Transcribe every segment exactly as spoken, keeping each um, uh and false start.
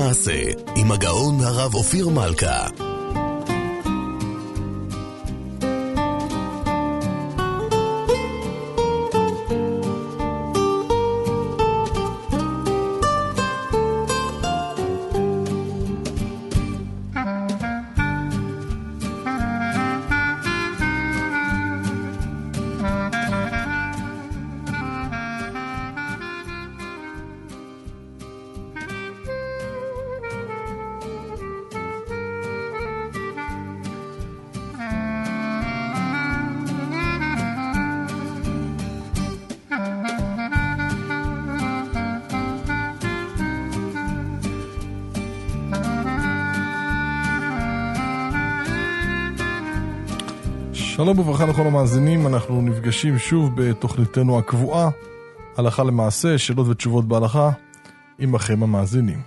למעשה, עם הגאון הרב אופיר מלכה. שלום וברכה לכל המאזינים, אנחנו נפגשים שוב בתוכניתנו הקבועה, הלכה למעשה, שאלות ותשובות בהלכה, עמכם המאזינים.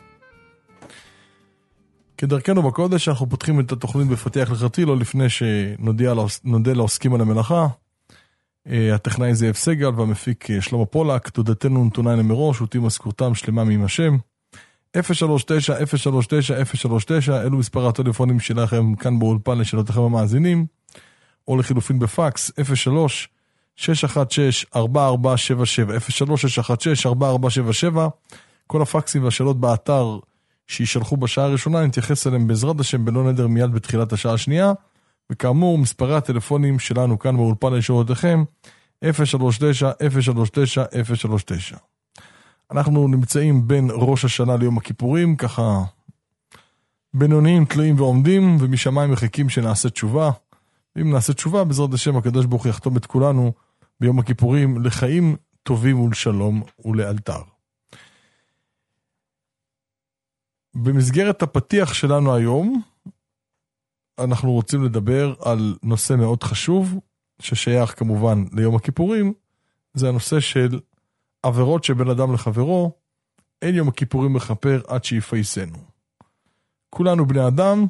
כדרכנו בקודש, אנחנו פותחים את התוכנית בפתיח הלכתי, לא לפני שנודה לעוסקים על המלאכה. הטכנאי זאב סגל והמפיק שלמה פולק, תודתנו נתונה מראש, ותהי משכורתם שלמה מעם השם. אפס שלוש תשע אפס שלוש תשע אפס שלוש תשע, אלו מספר הטלפונים שלכם כאן באולפן לשאלותיכם המאזינים. או לחילופין בפקס, אפס שלוש שש אחת שש ארבע ארבע שבע שבע, אפס שלוש שש אחת שש ארבע ארבע שבע שבע. כל הפקסים והשאלות באתר שישלחו בשעה הראשונה, נתייחס אליהם בעזרת השם בלא נדר מיד בתחילת השעה השנייה. וכאמור, מספרי הטלפונים שלנו כאן באולפן לשאלותיכם, אפס שלוש תשע אפס שלוש תשע אפס שלוש תשע. אנחנו נמצאים בין ראש השנה ליום הכיפורים, ככה בינוניים, תלויים ועומדים, ומשמיים מחכים שנעשה תשובה. אם נעשה תשובה, בעזרת השם הקדוש ברוך הוא יחתום את כולנו ביום הכיפורים לחיים טובים ולשלום ולאלתר. במסגרת הפתיח שלנו היום, אנחנו רוצים לדבר על נושא מאוד חשוב, ששייך כמובן ליום הכיפורים, זה הנושא של עבירות שבין אדם לחברו, אין יום הכיפורים מכפר עד שיפייסנו. כולנו בני אדם,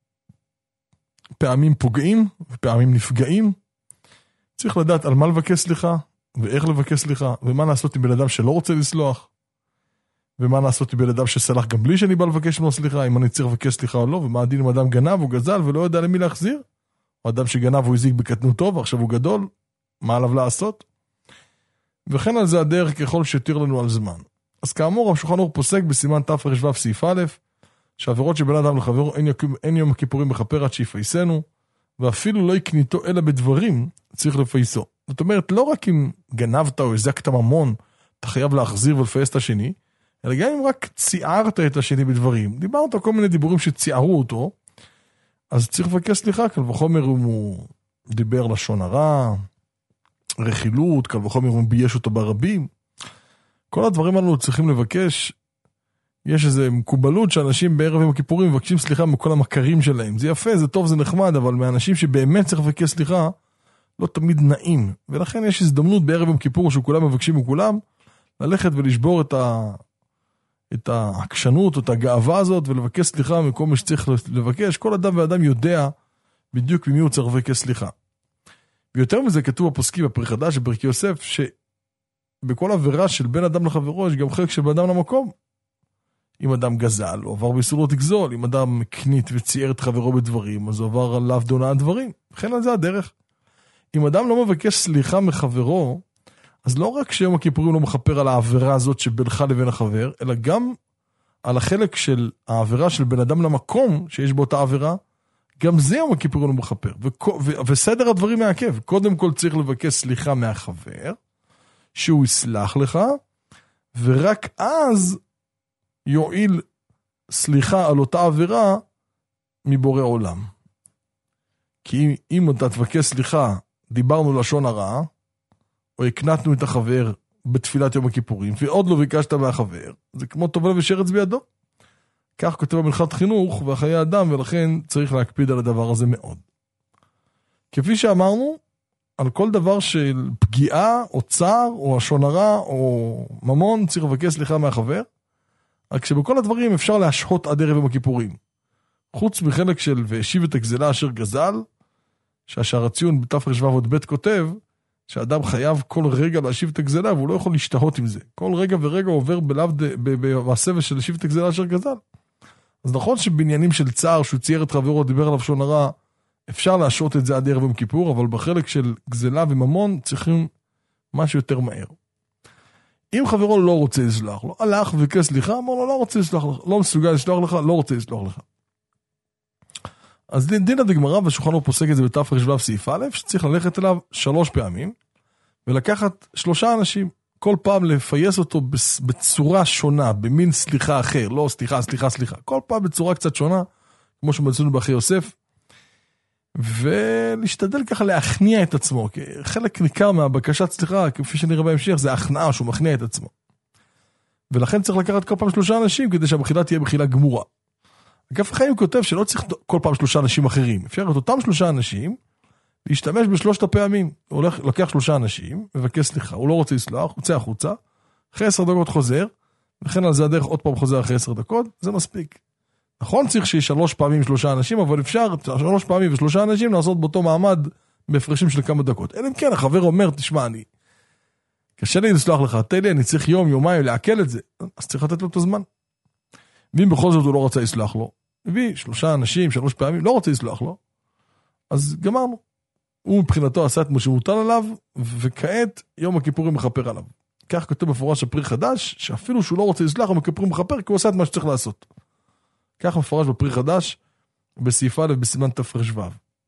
פעמים פוגעים ופעמים נפגעים. צריך לדעת על מה לבקש סליחה ואיך לבקש סליחה, ומה לעשות עם בן אדם שלא רוצה לסלוח, ומה לעשות עם בן אדם שסלח גם בלי שאני בא לבקש ממנו סליחה, אם אני צריך לבקש סליחה או לא, ומה הדין אם אדם גנב או גזל ולא יודע למי להחזיר, או אדם שגנב הוא הזיק בקטנותו ועכשיו הוא גדול, מה עליו לעשות? וכן על זה הדרך ככל שתיר לנו על זמן. אז כאמור, השולחן ערוך פוסק בסימן תר"ו סעיף א', שעבירות שבין אדם לחברו אין, אין יום הכיפורים מכפר עד שיפייסנו, ואפילו לא יקניתו אלא בדברים, צריך לפייסו. זאת אומרת, לא רק אם גנבת או הזקת ממון, אתה חייב להחזיר ולפייס את השני, אלא גם אם רק ציערת את השני בדברים, דיברת כל מיני דיבורים שציערו אותו, אז צריך לבקש סליחה, קל וחומר אם הוא דיבר לשון הרע, רכילות, קל וחומר אם הוא בייש אותו ברבים, כל הדברים האלו צריכים לבקש. יש איזו מקובלות שאנשים בערב יום הכיפורים מבקשים סליחה מכל המכרים שלהם. זה יפה, זה טוב, זה נחמד, אבל מאנשים שבאמת צריך לבקש סליחה, לא תמיד נעים. ולכן יש הזדמנות בערב יום כיפור שכולם מבקשים מכולם, ללכת ולשבור את, ה... את העקשנות או את הגאווה הזאת, ולבקש סליחה מכל מי שצריך לבקש. כל אדם ואדם יודע בדיוק ממי הוא צריך לבקש סליחה. ויותר מזה כתוב בפוסקים בפרק חדש, בפרק יוסף, שבכל עבירה של בין אדם לחברו, יש גם חלק של בין אדם למקום. אם אדם גזל, הוא עבר באיסור לא תגזול. אם אדם קנית וצייר את חברו בדברים, אז הוא עבר עליו דונאת דברים. וכן על זה הדרך. אם אדם לא מבקש סליחה מחברו, אז לא רק שיום הכיפורים לא מכפר על העבירה הזאת שבינך לבין החבר, אלא גם על החלק של העבירה של בן אדם למקום שיש באותה עבירה, גם זה יום הכיפורים לא מכפר. ו- ו- וסדר הדברים מעכב. קודם כל צריך לבקש סליחה מהחבר, שהוא יסלח לך, ורק אז יועיל סליחה על אותה עבירה מבורא עולם. כי אם אתה תבקש סליחה, דיברנו לשון הרע, או הקנתנו את החבר בתפילת יום הכיפורים, ועוד לא ביקשת מהחבר, זה כמו טובל ושרץ בידו. כך כותב במנחת חינוך והחיי אדם, ולכן צריך להקפיד על הדבר הזה מאוד. כפי שאמרנו, על כל דבר של פגיעה, או צער, או לשון הרע, או ממון, צריך לבקש סליחה מהחבר, רק שבכל הדברים אפשר להשהות עד ערב יום הכיפורים. חוץ מחלק של והשיב את הגזלה אשר גזל, שהשער הציון בתר"ו עוד ב' כותב, שאדם חייב כל רגע להשיב את הגזלה, והוא לא יכול להשתהות עם זה. כל רגע ורגע עובר בלב, בסבל של להשיב את הגזלה אשר גזל. אז נכון שבעניינים של צער, שהוא צייר את חברו, דיבר עליו שון הרע, אפשר להשעות את זה עד ערב יום כיפור, אבל בחלק של גזלה וממון צריכים משהו יותר מהר. אם חברו לא רוצה לסלוח לו, הלך וביקש סליחה, אמר לו, לא רוצה לסלוח לך, לא מסוגל לסלוח לך, לא רוצה לסלוח לך. אז דין, דין הדגמרא בשולחן ערוך פוסק את זה בתרש"ו סעיף א', שצריך ללכת אליו שלוש פעמים, ולקחת שלושה אנשים, כל פעם לפייס אותו בצורה שונה, במין סליחה אחר, לא סליחה, סליחה, סליחה, כל פעם בצורה קצת שונה, כמו שמצאנו באחי יוסף, ולהשתדל ככה להכניע את עצמו, כי חלק ניכר מהבקשת סליחה, כפי שנראה בהמשך, זה הכנעה שהוא מכניע את עצמו. ולכן צריך לקחת כל פעם שלושה אנשים, כדי שהבחילה תהיה בחילה גמורה. אגף החיים כותב שלא צריך כל פעם שלושה אנשים אחרים, אפשר את אותם שלושה אנשים, להשתמש בשלושת הפעמים. הוא הולך, לוקח שלושה אנשים, מבקש סליחה, הוא לא רוצה לסלוח, הוא יוצא החוצה, אחרי עשר דקות חוזר, וכן על זה הדרך עוד פעם חוזר אחרי עשר דקות, זה מספיק. נכון, צריך שיהיה שלוש פעמים שלושה אנשים, אבל אפשר שלוש פעמים ושלושה אנשים לעשות באותו מעמד בהפרשים של כמה דקות. אלא אם כן, החבר אומר, תשמע, אני, קשה לי לסלוח לך, תן לי, אני צריך יום, יומיים לעכל את זה, אז צריך לתת לו את הזמן. ואם בכל זאת הוא לא רוצה לסלוח לו, הביא שלושה אנשים, שלוש פעמים, לא רוצה לסלוח לו, אז גמרנו. הוא מבחינתו עשה את מה שמוטל עליו, וכעת יום הכיפורים מחפר עליו. כך כותב בפורש הפרי חדש, שאפילו שהוא לא רוצה לסלוח, הוא מכיפורים מחפר, כי הוא עשה את מה שצריך לעשות. כך מפורש בפרי חדש, בסעיף א' בסימן תרש"ו.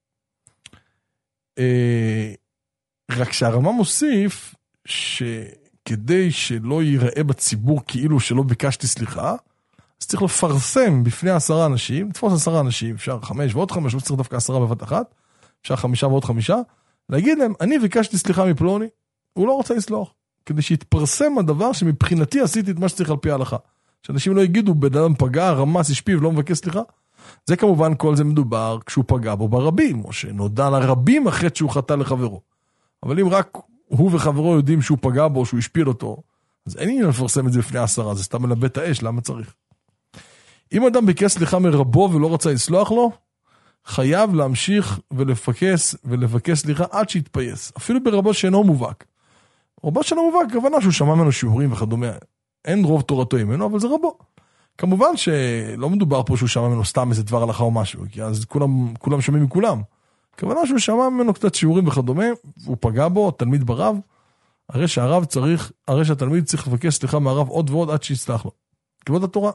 אה, רק שהרמ"א מוסיף, שכדי שלא ייראה בציבור כאילו שלא ביקשתי סליחה, אז צריך לפרסם בפני עשרה אנשים, תפוס עשרה אנשים, אפשר חמש ועוד חמש, לא צריך דווקא עשרה בבת אחת, אפשר חמישה ועוד חמישה, להגיד להם, אני ביקשתי סליחה מפלוני, הוא לא רוצה לסלוח, כדי שיתפרסם הדבר שמבחינתי עשיתי את מה שצריך על פי ההלכה. שאנשים לא יגידו, בן אדם פגע, רמס, השפיע ולא מבקש סליחה. זה כמובן כל זה מדובר כשהוא פגע בו ברבים, או שנודע לרבים אחרי שהוא חטא לחברו. אבל אם רק הוא וחברו יודעים שהוא פגע בו, שהוא השפיל אותו, אז אין לי לפרסם את זה לפני עשרה, זה סתם מלבט את האש, למה צריך? אם אדם ביקש סליחה מרבו ולא רצה לסלוח לו, חייב להמשיך ולפקס ולבקש סליחה עד שיתפייס, אפילו ברבו שאינו מובהק. רבו שאינו מובהק, הכוונה שהוא שמע ממנו שיעורים וכדומה, אין רוב תורתו ממנו, אבל זה רבו. כמובן שלא מדובר פה שהוא שמע ממנו סתם איזה דבר הלכה או משהו, כי אז כולם, כולם שומעים מכולם. הכוונה שהוא שמע ממנו קצת שיעורים וכדומה, הוא פגע בו, תלמיד ברב, הרי שהרב צריך, הרי שהתלמיד צריך לבקש סליחה מהרב עוד ועוד עד שיסלח לו. כבוד התורה.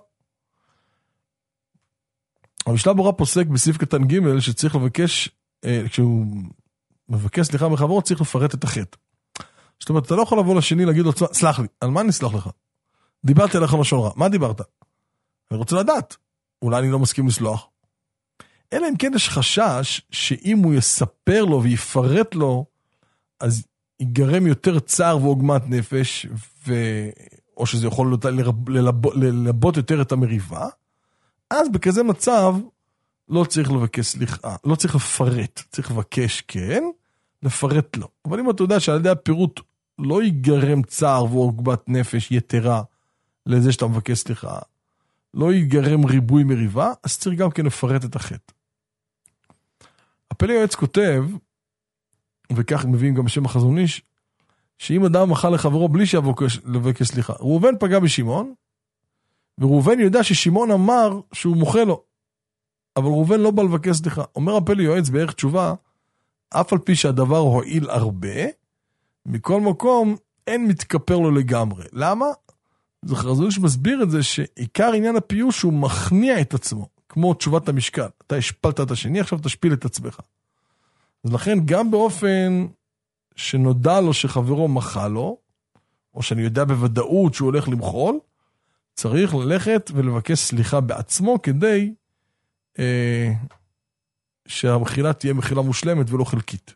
המשנה ברורה פוסק בסעיף קטן ג' שצריך לבקש, אה, כשהוא מבקש סליחה מחברו, צריך לפרט את החטא. זאת אומרת, אתה לא יכול לבוא לשני להגיד לו, סלח לי, על מה אני אסלח לך? דיברתי עליך לשון רע, מה דיברת? אני רוצה לדעת, אולי אני לא מסכים לסלוח. אלא אם כן יש חשש שאם הוא יספר לו ויפרט לו, אז ייגרם יותר צער ועוגמת נפש, ו... או שזה יכול ללב... ללב... ללבות יותר את המריבה, אז בכזה מצב לא צריך לבקש סליחה, לא צריך לפרט, צריך לבקש כן, לפרט לו. אבל אם אתה יודע שעל ידי הפירוט לא ייגרם צער ועוגמת נפש יתרה לזה שאתה מבקש סליחה, לא ייגרם ריבוי מריבה, אז צריך גם כן לפרט את החטא. הפלא יועץ כותב, וכך מביאים גם בשם החזון איש, שאם אדם מחל לחברו בלי שיבקש לבקש סליחה, ראובן פגע בשמעון, וראובן יודע ששמעון אמר שהוא מוחה לו, אבל ראובן לא בא לבקש סליחה. אומר הפלא יועץ בערך תשובה, אף על פי שהדבר הועיל הרבה, מכל מקום אין מתכפר לו לגמרי. למה? זה חזון איש מסביר את זה, שעיקר עניין הפיוש הוא מכניע את עצמו, כמו תשובת המשקל. אתה השפלת את השני, עכשיו תשפיל את עצמך. אז לכן גם באופן שנודע לו שחברו מחה לו, או שאני יודע בוודאות שהוא הולך למחול, צריך ללכת ולבקש סליחה בעצמו, כדי אה, שהמחילה תהיה מחילה מושלמת ולא חלקית.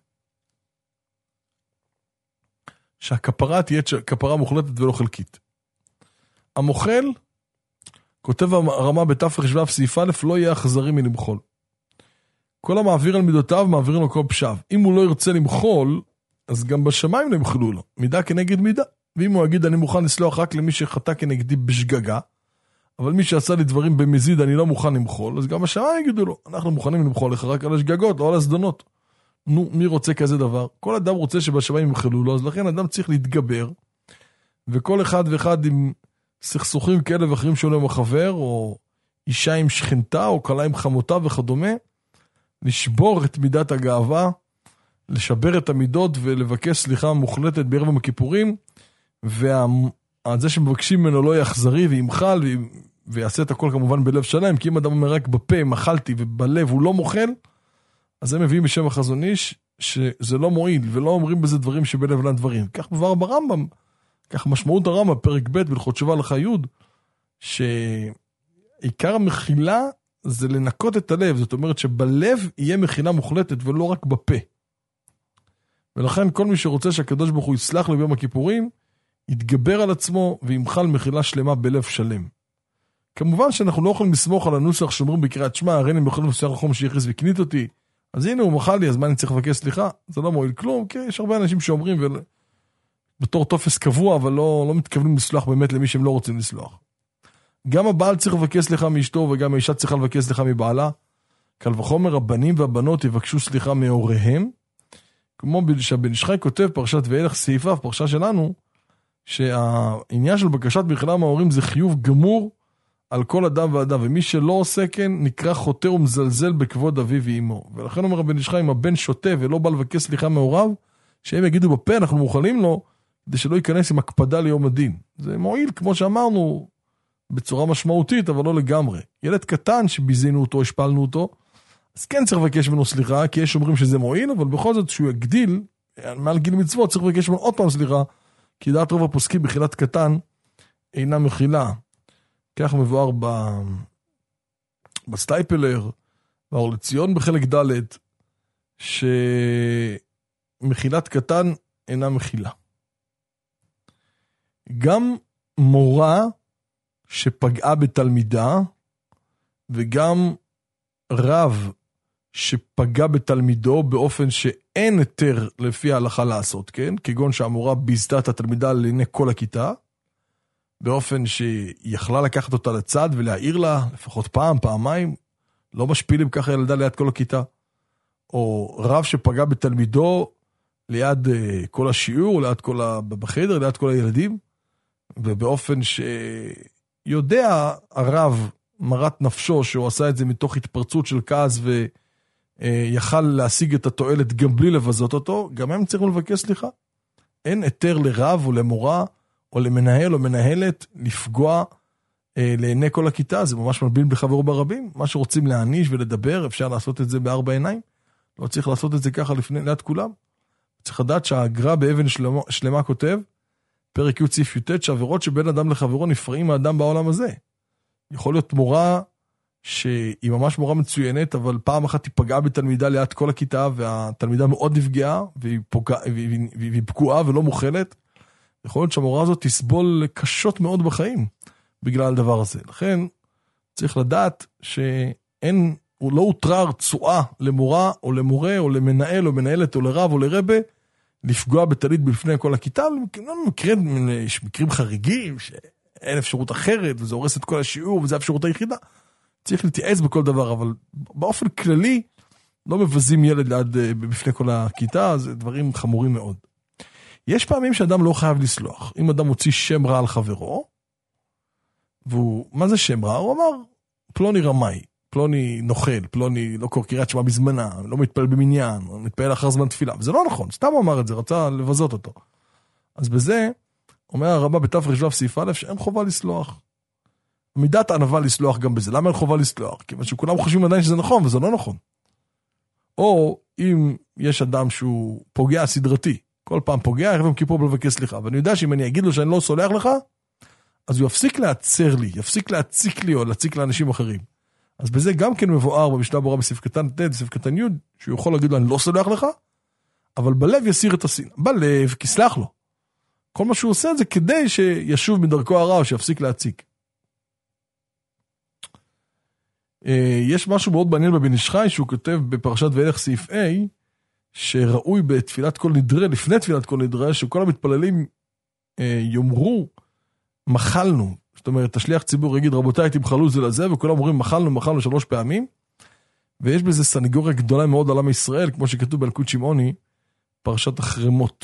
שהכפרה תהיה כפרה מוחלטת ולא חלקית. המוחל, כותב הרמ"א בתרש"ו סעיף א', לא יהיה אכזרי מלמחול. כל המעביר על מידותיו, מעבירים לו כל פשעיו. אם הוא לא ירצה למחול, אז גם בשמיים לא ימחלו לו. מידה כנגד מידה. ואם הוא יגיד, אני מוכן לסלוח רק למי שחטא כנגדי בשגגה, אבל מי שעשה לי דברים במזיד, אני לא מוכן למחול, אז גם בשמיים יגידו לו, אנחנו מוכנים למחול לך רק על השגגות, לא על הסדנות. נו, מי רוצה כזה דבר? כל אדם רוצה שבשמיים ימחלו לו, אז לכן אדם צריך להתגבר, וכל אחד ואחד עם סכסוכים כאלה ואחרים שלו עם החבר, או אישה עם שכנתה או כלה עם חמותה וכדומה, לשבור את מידת הגאווה, לשבר את המידות ולבקש סליחה מוחלטת בערב יום הכיפורים, וזה שמבקשים ממנו לא יחזרי וימחל ויעשה את הכל כמובן בלב שלם, כי אם אדם אומר רק בפה מחלתי ובלב הוא לא מוחל, אז הם מביאים בשם החזון איש שזה לא מועיל, ולא אומרים בזה דברים שבלב לן דברים. כך מבואר ברמב"ם, כך משמעות הרמב"ם, פרק ב' בהלכות תשובה הלכה י', שעיקר המחילה זה לנקות את הלב, זאת אומרת שבלב יהיה מחילה מוחלטת ולא רק בפה. ולכן כל מי שרוצה שהקדוש ברוך הוא יסלח לו ביום הכיפורים, יתגבר על עצמו וימחל מחילה שלמה בלב שלם. כמובן שאנחנו לא יכולים לסמוך על הנוסח שאומרים בקריאת שמע, הרי אני יכול לסייח החום שיחס וקנית אותי, אז הנה הוא מחל לי, אז מה אני צריך לבקש סליחה? זה לא מועיל כלום, כי יש הרבה אנשים שאומרים ול... בתור תופס קבוע, אבל לא, לא מתכוונים לסלוח באמת למי שהם לא רוצים לסלוח. גם הבעל צריך לבקש סליחה מאשתו, וגם האישה צריכה לבקש סליחה מבעלה. קל וחומר, הבנים והבנות יבקשו סליחה מהוריהם, כמו שהבן איש חי כותב פרשת ואילך סעיפיו, פרשה שלנו, שהעניין של בקשת מחילה מההורים זה חיוב גמור על כל אדם ואדם, ומי שלא עושה כן נקרא חוטא ומזלזל בכבוד אביו ואמו. ולכן אומר הבן איש חי, אם הבן שוטה ולא בא לבקש סליחה מהוריו, שהם יגידו בפה אנחנו מוכנים לו, כדי שלא ייכנס עם הקפדה ליום הדין. זה מועיל, כמו שאמרנו, בצורה משמעותית, אבל לא לגמרי. ילד קטן שביזינו אותו, השפלנו אותו, אז כן צריך לבקש ממנו סליחה, כי יש אומרים שזה מועיל, אבל בכל זאת שהוא יגדיל, מעל גיל מצוות, צריך לבקש ממנו עוד פעם סליחה, כי דעת רוב הפוסקים בחילת קטן אינה מחילה. כך מבואר ב... בסטייפלר, באור לציון בחלק ד', שמחילת קטן אינה מחילה. גם מורה שפגעה בתלמידה, וגם רב שפגע בתלמידו באופן שאין היתר לפי ההלכה לעשות, כן? כגון שהמורה ביזתה את התלמידה לעיני כל הכיתה, באופן שיכלה לקחת אותה לצד ולהעיר לה, לפחות פעם, פעמיים, לא משפילים ככה ילדה ליד כל הכיתה. או רב שפגע בתלמידו ליד uh, כל השיעור, ליד כל ה... בחדר, ליד כל הילדים, ובאופן שיודע הרב מרת נפשו שהוא עשה את זה מתוך התפרצות של כעס ויכל להשיג את התועלת גם בלי לבזות אותו, גם הם צריכים לבקש סליחה. אין היתר לרב או למורה או למנהל או מנהלת לפגוע אה, לעיני כל הכיתה, זה ממש מלבין בחברו ברבים. מה שרוצים להעניש ולדבר, אפשר לעשות את זה בארבע עיניים, לא צריך לעשות את זה ככה לפני, ליד כולם. צריך לדעת שהגר"א באבן שלמה, שלמה כותב, פרק י' סעיף י"ט, שעבירות שבין אדם לחברו נפרעים מהאדם בעולם הזה. יכול להיות מורה שהיא ממש מורה מצוינת, אבל פעם אחת היא פגעה בתלמידה ליד כל הכיתה, והתלמידה מאוד נפגעה, והיא, פוגע, והיא, והיא פגועה ולא מוכלת. יכול להיות שהמורה הזאת תסבול קשות מאוד בחיים, בגלל הדבר הזה. לכן צריך לדעת שאין, הוא לא הותרה רצועה למורה או למורה או למנהל או מנהלת או לרב או לרבה, לפגוע בתלמיד בפני כל הכיתה. מקרים, יש מקרים חריגים שאין אפשרות אחרת, וזה הורס את כל השיעור, וזה האפשרות היחידה. צריך להתייעץ בכל דבר, אבל באופן כללי, לא מבזים ילד ליד, בפני כל הכיתה, זה דברים חמורים מאוד. יש פעמים שאדם לא חייב לסלוח. אם אדם מוציא שם רע על חברו, והוא, מה זה שם רע? הוא אמר, פלוני רמאי, פלוני נוכל, פלוני לא קורא קריאת שמע בזמנה, לא מתפעל במניין, מתפעל אחר זמן תפילה. וזה לא נכון, סתם הוא אמר את זה, רצה לבזות אותו. אז בזה, אומר הרבה בתף רשב"ו סעיף א', שאין חובה לסלוח. מידת הענווה לסלוח גם בזה. למה אין חובה לסלוח? כיוון שכולם חושבים עדיין שזה נכון, וזה לא נכון. או אם יש אדם שהוא פוגע סדרתי, כל פעם פוגע, ערב יום כיפור לבקש סליחה, ואני יודע שאם אני אגיד לו שאני לא סולח לך, אז הוא יפסיק לעצר לי, יפסיק להציק לי או להציק לאנשים אחרים. אז בזה גם כן מבואר במשנה ברורה בסעיף קטן ט', בסעיף קטן י', שהוא יכול להגיד לו אני לא סולח לך, אבל בלב יסיר את השנאה. בלב, כי סלח לו. כל מה שהוא עושה את זה כדי שישוב מדרכו הרע או שיפסיק להציק. יש משהו מאוד מעניין בבן איש חי, שהוא כותב בפרשת ואילך סעיף A, שראוי בתפילת כל נדרה, לפני תפילת כל נדרה, שכל המתפללים יאמרו, מחלנו. זאת אומרת, תשליח ציבור יגיד, רבותיי, תמחלו זה לזה, וכולם אומרים, מחלנו, מחלנו שלוש פעמים, ויש בזה סניגוריה גדולה מאוד על עם ישראל, כמו שכתוב בילקוט שמעוני, פרשת החרמות.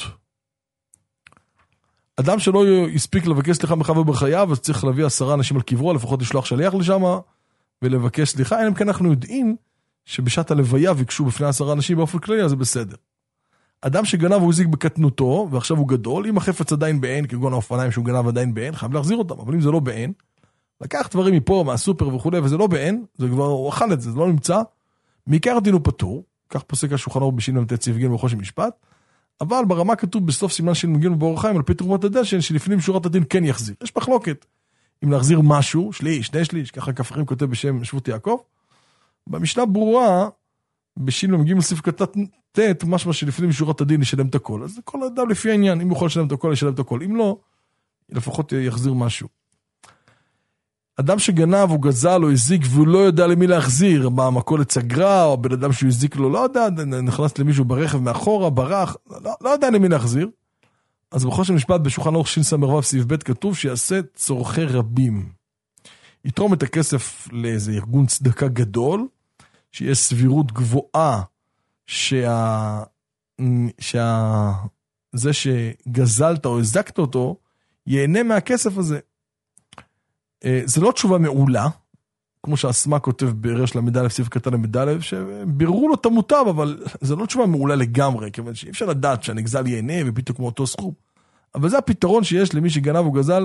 אדם שלא יספיק לבקש סליחה מחבר בחייו, אז צריך להביא עשרה אנשים על קברו, לפחות לשלוח שליח לשם, ולבקש סליחה, אלא אם כן אנחנו יודעים שבשעת הלוויה ויקשו בפני עשרה אנשים באופן כללי, אז זה בסדר. אדם שגנב הוא הזיק בקטנותו, ועכשיו הוא גדול, אם החפץ עדיין בעין, כגון האופניים שהוא גנב עדיין בעין, חייב להחזיר אותם, אבל אם זה לא בעין, לקח דברים מפה, מהסופר וכו', וזה לא בעין, זה כבר, הוא אכל את זה, זה לא נמצא, מעיקר הדין הוא פטור, כך פוסק השולחן ערוך בשין למתת סעיף ג' בחושן משפט, אבל ברמה כתוב בסוף סימן של מגיל באור החיים, על פי תרומת הדשן, שלפנים שורת הדין כן יחזיר. יש מחלוקת. אם להחזיר משהו, שליש, שני שליש, ככה כפרים כותב בשם שבות יעקב, במשנה ברורה, בשין למגיל סעיף קטן תת, משמע שלפנים שורת הדין ישלם את הכל. אז כל אדם לפי העניין, אם הוא יכול לשלם את הכל, ישלם את הכל. אם לא, לפחות יחזיר משהו. אדם שגנב או גזל או הזיק והוא לא יודע למי להחזיר, מה המכולת סגרה, או בן אדם שהוא הזיק לו, לא יודע, נכנס למישהו ברכב מאחורה, ברח, לא, לא יודע למי להחזיר. אז בחושן משפט בשולחן ערוך שין סמ"ו סעיף ב' כתוב שיעשה צורכי רבים. יתרום את הכסף לאיזה ארגון צדקה גדול, שיש סבירות גבוהה שה... שה... זה שגזלת או הזקת אותו, ייהנה מהכסף הזה. זה לא תשובה מעולה, כמו שהסמה כותב ברש למד' סעיף קטן למד' שביררו לו את המוטב, אבל זה לא תשובה מעולה לגמרי, כיוון שאי אפשר לדעת שהנגזל ייהנה ובדיוק כמו אותו סכום. אבל זה הפתרון שיש למי שגנב או גזל,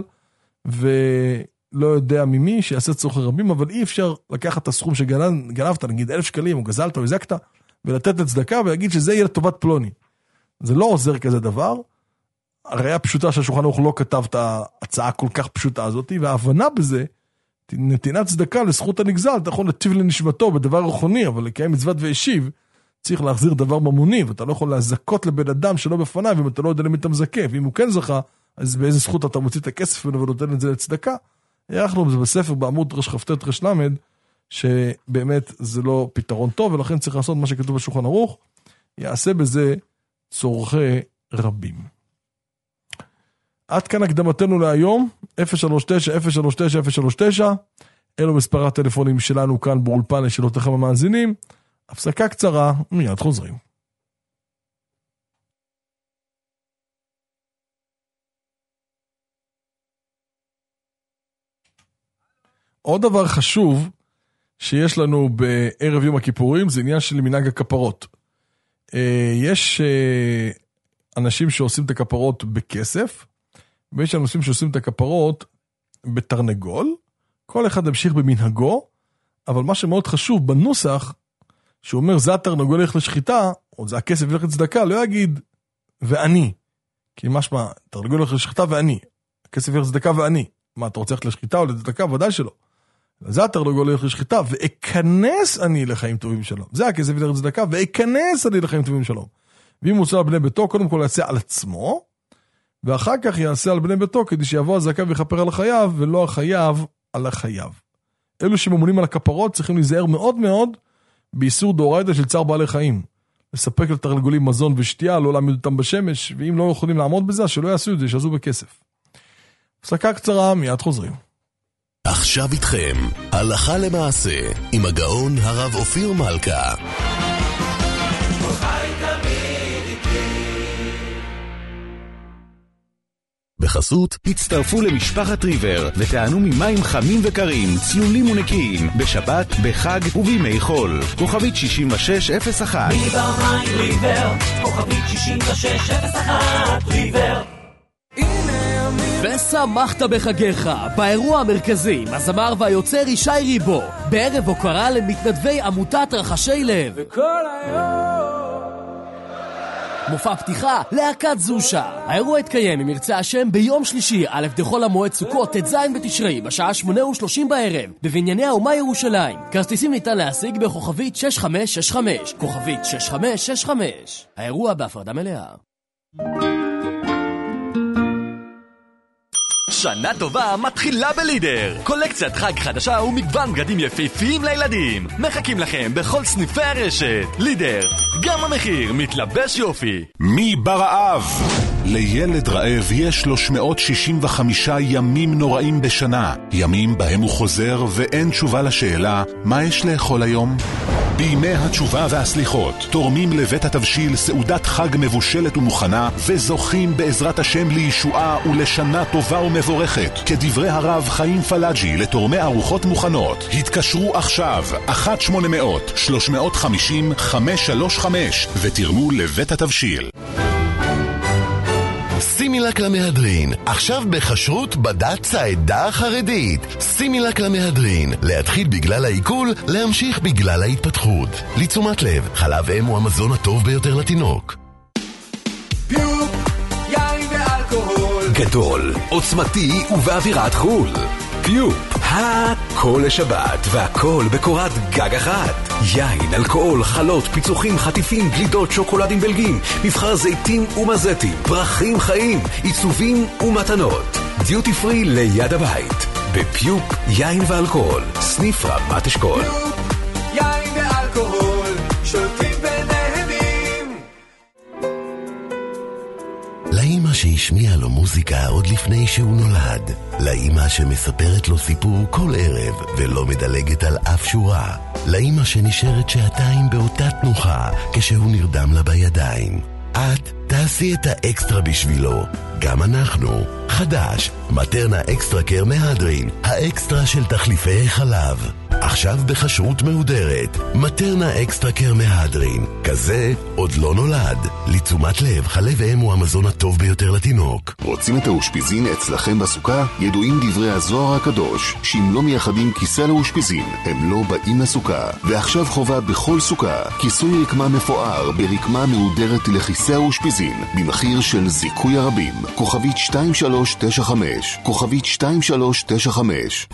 ולא יודע ממי שיעשה צורכי רבים, אבל אי אפשר לקחת את הסכום שגנבת, נגיד אלף שקלים, או גזלת או הזקת, ולתת לצדקה ולהגיד שזה יהיה לטובת פלוני. זה לא עוזר כזה דבר. הראיה פשוטה שהשולחן ערוך לא כתב את ההצעה כל כך פשוטה הזאת, וההבנה בזה, נתינת צדקה לזכות הנגזל, אתה יכול לטיב לנשמתו בדבר רוחני, אבל לקיים מצוות והשיב, צריך להחזיר דבר ממוני, ואתה לא יכול להזקות לבן אדם שלא בפניו, אם אתה לא יודע למי אתה מזכה, ואם הוא כן זכה, אז באיזה זכות אתה מוציא את הכסף ונותן את זה לצדקה. הערכנו בזה בספר בעמוד רש כ"ט רש למד, שבאמת זה לא פתרון טוב, ולכן צריך לעשות מה שכתוב בשולחן ערוך, יעשה בזה צורכי רבים. עד כאן הקדמתנו להיום, אפס שלוש תשע אפס שלוש תשע אפס שלוש תשע, אלו מספר הטלפונים שלנו כאן באולפן לשאלותיכם המאזינים, הפסקה קצרה, מיד חוזרים. עוד דבר חשוב שיש לנו בערב יום הכיפורים, זה עניין של מנהג הכפרות. יש אנשים שעושים את הכפרות בכסף, ויש אנשים שעושים את הכפרות בתרנגול, כל אחד המשיך במנהגו, אבל מה שמאוד חשוב בנוסח, שהוא אומר, זה התרנגול ילך לשחיטה, או זה הכסף ילך לצדקה, לא יגיד, ואני. כי משמע, תרנגול ילך לשחיטה ואני. הכסף ילך לצדקה ואני. מה, אתה רוצה ללכת לשחיטה או לצדקה? ודאי שלא. זה התרנגול ילך לשחיטה, ואכנס אני לחיים טובים שלום. זה הכסף ילך לצדקה, ואכנס אני לחיים טובים שלום. ואם הוא עושה על בני ביתו, קודם כל יעשה על עצמו, ואחר כך יעשה על בני ביתו, כדי שיבוא הזכאי ויכפר על החייב, ולא החייב על החייב. אלו שממונים על הכפרות צריכים להיזהר מאוד מאוד, באיסור דאורייתא של צער בעלי חיים. לספק לתרנגולים מזון ושתייה, לא להעמיד אותם בשמש, ואם לא יכולים לעמוד בזה, שלא יעשו את זה, שיעשו בכסף. הפסקה קצרה, מיד חוזרים. עכשיו איתכם, הלכה למעשה, עם הגאון הרב אופיר מלכה. בחסות, הצטרפו למשפחת ריבר ותענו ממים חמים וקרים, צלולים ונקיים, בשבת, בחג ובימי חול. כוכבית שישים ושש אפס אחת. ריבר מים ריבר, כוכבית שישים ושש אפס אחת, ריבר. ושמחת בחגיך, באירוע המרכזי, הזמר והיוצר ישי ריבו, בערב הוקרה למתנדבי עמותת רחשי לב. וכל היום מופע פתיחה להקת זושה. האירוע התקיים עם ירצה השם ביום שלישי, א' דחול המועד סוכות, ט"ז בתשרי, בשעה שמונה ושלושים בערב, בבנייני האומה ירושלים. כרטיסים ניתן להשיג בכוכבית שש חמש שש חמש, כוכבית שש חמש שש חמש. האירוע בהפרדה מלאה. שנה טובה מתחילה בלידר. קולקציית חג חדשה ומגוון בגדים יפהפיים לילדים. מחכים לכם בכל סניפי הרשת. לידר, גם המחיר מתלבש יופי. מי ברעב? לילד רעב יש שלוש מאות שישים וחמישה ימים נוראים בשנה. ימים בהם הוא חוזר ואין תשובה לשאלה, מה יש לאכול היום? בימי התשובה והסליחות תורמים לבית התבשיל סעודת חג מבושלת ומוכנה וזוכים בעזרת השם לישועה ולשנה טובה ומבורכת. כדברי הרב חיים פלאג'י לתורמי ארוחות מוכנות, התקשרו עכשיו אחת שמונה מאות שלוש מאות חמישים חמש שלוש חמש ותרמו לבית התבשיל. סימילק למהדרין, עכשיו בחשרות בדת העדה החרדית. סימילק למהדרין, להתחיל בגלל העיכול, להמשיך בגלל ההתפתחות. לתשומת לב, חלב אם הוא המזון הטוב ביותר לתינוק. פיוק, יין ואלכוהול גדול, עוצמתי ובאווירת חול. פיופ, הכל לשבת והכל בקורת גג אחת. יין, אלכוהול, חלות, פיצוחים, חטיפים, גלידות, שוקולדים בלגים, מבחר זיתים ומזטים, פרחים חיים, עיצובים ומתנות. דיוטי פרי ליד הבית. בפיופ, יין ואלכוהול, סניף רמת אשכול. פיוק, יין ואלכוהול, שולטים ונהנים. לאמא שהשמיעה לו מוזיקה עוד לפני שהוא נולד. לאמא שמספרת לו סיפור כל ערב ולא מדלגת על אף שורה. לאמא שנשארת שעתיים באותה תנוחה כשהוא נרדם לה בידיים. את תעשי את האקסטרה בשבילו. גם אנחנו. חדש, מטרנה אקסטרה קר מהדרין, האקסטרה של תחליפי חלב. עכשיו בחשרות מהודרת, מטרנה אקסטרה קר מהדרין. כזה עוד לא נולד. לתשומת לב, חלב אם הוא המזון הטוב ביותר לתינוק. רוצים את האושפיזין אצלכם בסוכה? ידועים דברי הזוהר הקדוש, שאם לא מייחדים כיסא לאושפיזין, הם לא באים לסוכה. ועכשיו חובה בכל סוכה, כיסוי רקמה מפואר ברקמה מהודרת לכיסא האושפיזין, במחיר של זיכוי הרבים. כוכבית שתיים שלוש תשע חמש, כוכבית שתיים שלוש תשע חמש.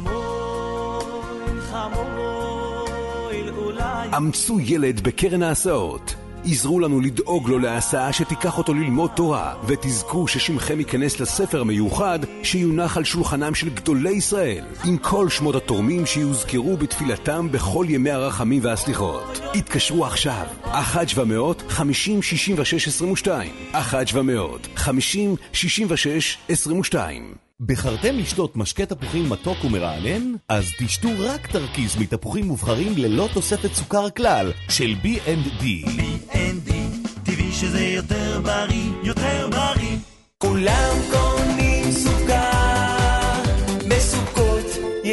אמצו ילד בקרן ההסעות. עזרו לנו לדאוג לו להסעה שתיקח אותו ללמוד תורה, ותזכו ששמכם ייכנס לספר מיוחד שיונח על שולחנם של גדולי ישראל, עם כל שמות התורמים שיוזכרו בתפילתם בכל ימי הרחמים והסליחות. התקשרו עכשיו, אחת שבע מאות חמישים שישים ושש עשרים ושתיים, אחת שבע מאות חמישים שישים ושש עשרים ושתיים. בחרתם לשתות משקה תפוחים מתוק ומרענן? אז תשתו רק תרכיז מתפוחים מובחרים ללא תוספת סוכר כלל של בי אנד די. בי אנד די, טבעי שזה יותר בריא, יותר בריא. כולם קונים סוכר בסוכות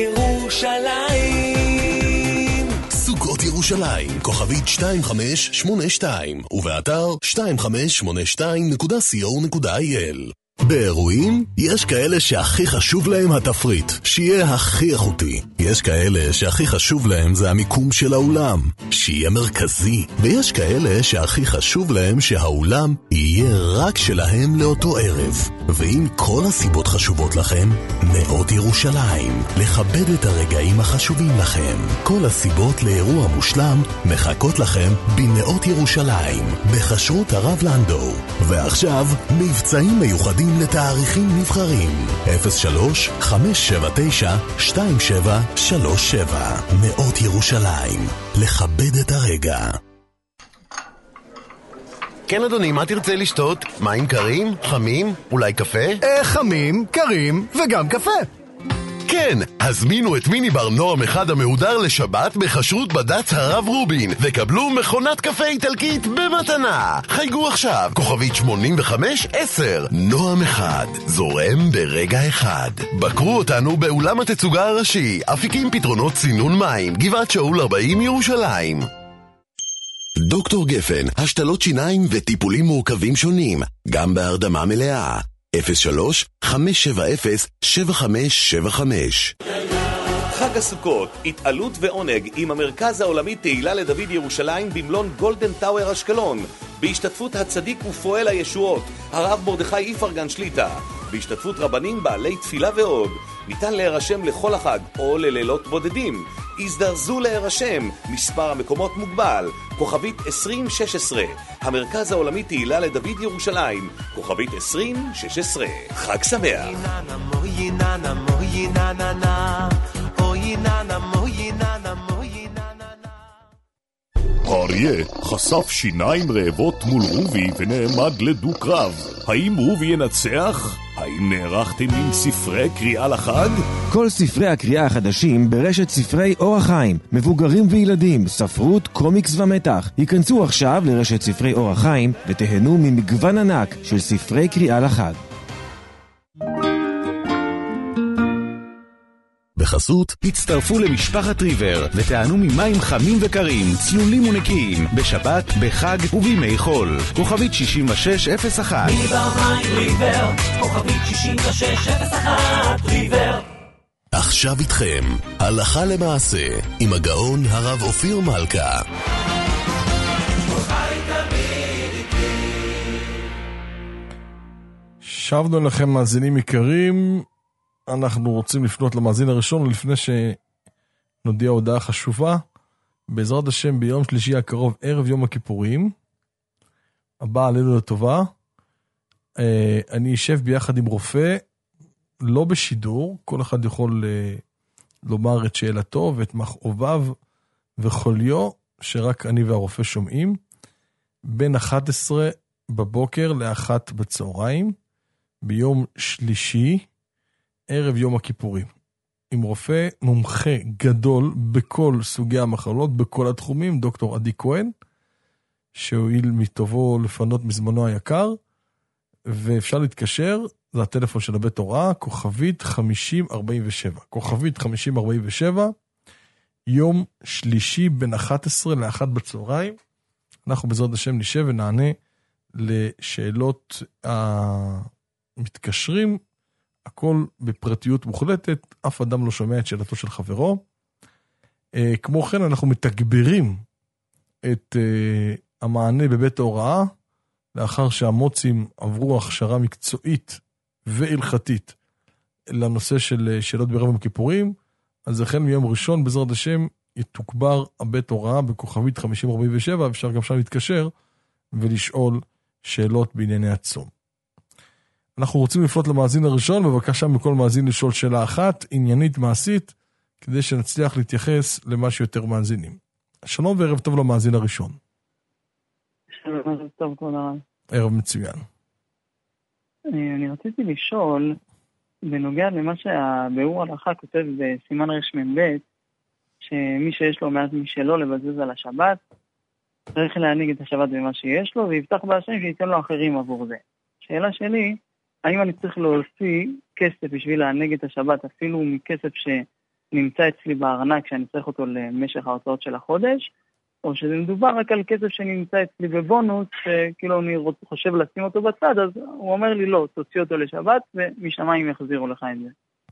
ירושלים. סוכות ירושלים, כוכבית שתיים חמש שמונה שתיים, ובאתר שתיים חמש שמונה שתיים נקודה סי או נקודה איי אל. באירועים יש כאלה שהכי חשוב להם התפריט, שיהיה הכי איכותי. יש כאלה שהכי חשוב להם זה המיקום של האולם, שיהיה מרכזי. ויש כאלה שהכי חשוב להם שהאולם יהיה רק שלהם לאותו ערב. ואם כל הסיבות חשובות לכם, נאות ירושלים, לכבד את הרגעים החשובים לכם. כל הסיבות לאירוע מושלם מחכות לכם בנאות ירושלים, בחשרות הרב לנדו. ועכשיו מבצעים מיוחדים לתאריכים נבחרים. אפס שלוש חמש שבע תשע שתיים שבע שלוש שבע. נאות ירושלים, לכבד את הרגע. כן אדוני, מה תרצה לשתות? מים קרים? חמים? אולי קפה? אה, חמים, קרים וגם קפה. כן, הזמינו את מיני בר נועם אחד המהודר לשבת בחשרות בדת הרב רובין וקבלו מכונת קפה איטלקית במתנה. חייגו עכשיו, כוכבית שמונים וחמש עשר. נועם אחד, זורם ברגע אחד. בקרו אותנו באולם התצוגה הראשי, אפיקים פתרונות צינון מים, גבעת שאול ארבעים ירושלים. דוקטור גפן, השתלות שיניים וטיפולים מורכבים שונים, גם בהרדמה מלאה. אפס שלוש חמש שבע אפס שבע חמש שבע חמש. חג הסוכות, התעלות ועונג עם המרכז העולמי תהילה לדוד ירושלים במלון גולדן טאוור אשקלון, בהשתתפות הצדיק ופועל הישועות הרב מרדכי איפרגן שליטה, בהשתתפות רבנים בעלי תפילה ועוד. ניתן להירשם לכל החג או ללילות בודדים. הזדרזו להירשם, מספר המקומות מוגבל. כוכבית עשרים שש עשרה, המרכז העולמי תהילה לדוד ירושלים, כוכבית עשרים שש עשרה. חג שמח. האריה חשף שיניים רעבות מול רובי ונעמד לדו-קרב. האם רובי ינצח? האם נערכתם עם ספרי קריאה לחג? כל ספרי הקריאה החדשים ברשת ספרי אור החיים, מבוגרים וילדים, ספרות, קומיקס ומתח. היכנסו עכשיו לרשת ספרי אור החיים ותהנו ממגוון ענק של ספרי קריאה לחג. בחסות, הצטרפו למשפחת ריבר ותענו ממים חמים וקרים, צלולים ונקיים, בשבת, בחג ובימי חול. כוכבית שישים ושש אפס אחת. ריבר מים ריבר, כוכבית שישים ושש אפס אחת ריבר. עכשיו איתכם, הלכה למעשה, עם הגאון הרב אופיר מלכה. שבנו לכם מאזינים יקרים, אנחנו רוצים לפנות למאזין הראשון, לפני שנודיע הודעה חשובה. בעזרת השם ביום שלישי הקרוב, ערב יום הכיפורים, הבא עלינו לטובה, אני אשב ביחד עם רופא, לא בשידור, כל אחד יכול לומר את שאלתו ואת מכאוביו וחוליו, שרק אני והרופא שומעים, בין אחת עשרה בבוקר לאחת בצהריים, ביום שלישי, ערב יום הכיפורים, עם רופא מומחה גדול בכל סוגי המחלות, בכל התחומים, דוקטור עדי כהן, שהועיל מטובו לפנות מזמנו היקר, ואפשר להתקשר, זה הטלפון של הבית הוראה, כוכבית חמישים ארבעים ושבע, כוכבית חמישים ארבעים ושבע, יום שלישי בין אחת עשרה לאחת בצהריים, אנחנו בעזרת השם נשב ונענה לשאלות המתקשרים, הכל בפרטיות מוחלטת, אף אדם לא שומע את שאלתו של חברו. אה, כמו כן אנחנו מתגברים את אה, המענה בבית ההוראה, לאחר שהמוצים עברו הכשרה מקצועית והלכתית לנושא של שאלות בערב יום הכיפורים, אז החל מיום ראשון בעזרת השם יתוגבר הבית הוראה בכוכבית חמישים ארבעים ושבע, אפשר גם שם להתקשר ולשאול שאלות בענייני הצום. אנחנו רוצים לפנות למאזין הראשון, בבקשה מכל מאזין לשאול שאלה אחת, עניינית מעשית, כדי שנצליח להתייחס למה שיותר מאזינים. שלום וערב טוב למאזין הראשון. שלום וערב טוב כבוד הרב. ערב מצוין. אני רציתי לשאול, בנוגע למה שהביאור הלכה כותב בסימן רשמי ב', שמי שיש לו מעט משלו לבזז על השבת, צריך להנהיג את השבת במה שיש לו, ויבטח בהשם שייתן לו אחרים עבור זה. שאלה שלי, האם אני צריך להוציא כסף בשביל להנהיג את השבת, אפילו מכסף שנמצא אצלי בארנק, שאני צריך אותו למשך ההוצאות של החודש, או שזה מדובר רק על כסף שנמצא אצלי בבונוס, כאילו אני חושב לשים אותו בצד, אז הוא אומר לי לא, תוציא אותו לשבת, ומשמיים יחזירו לך את זה.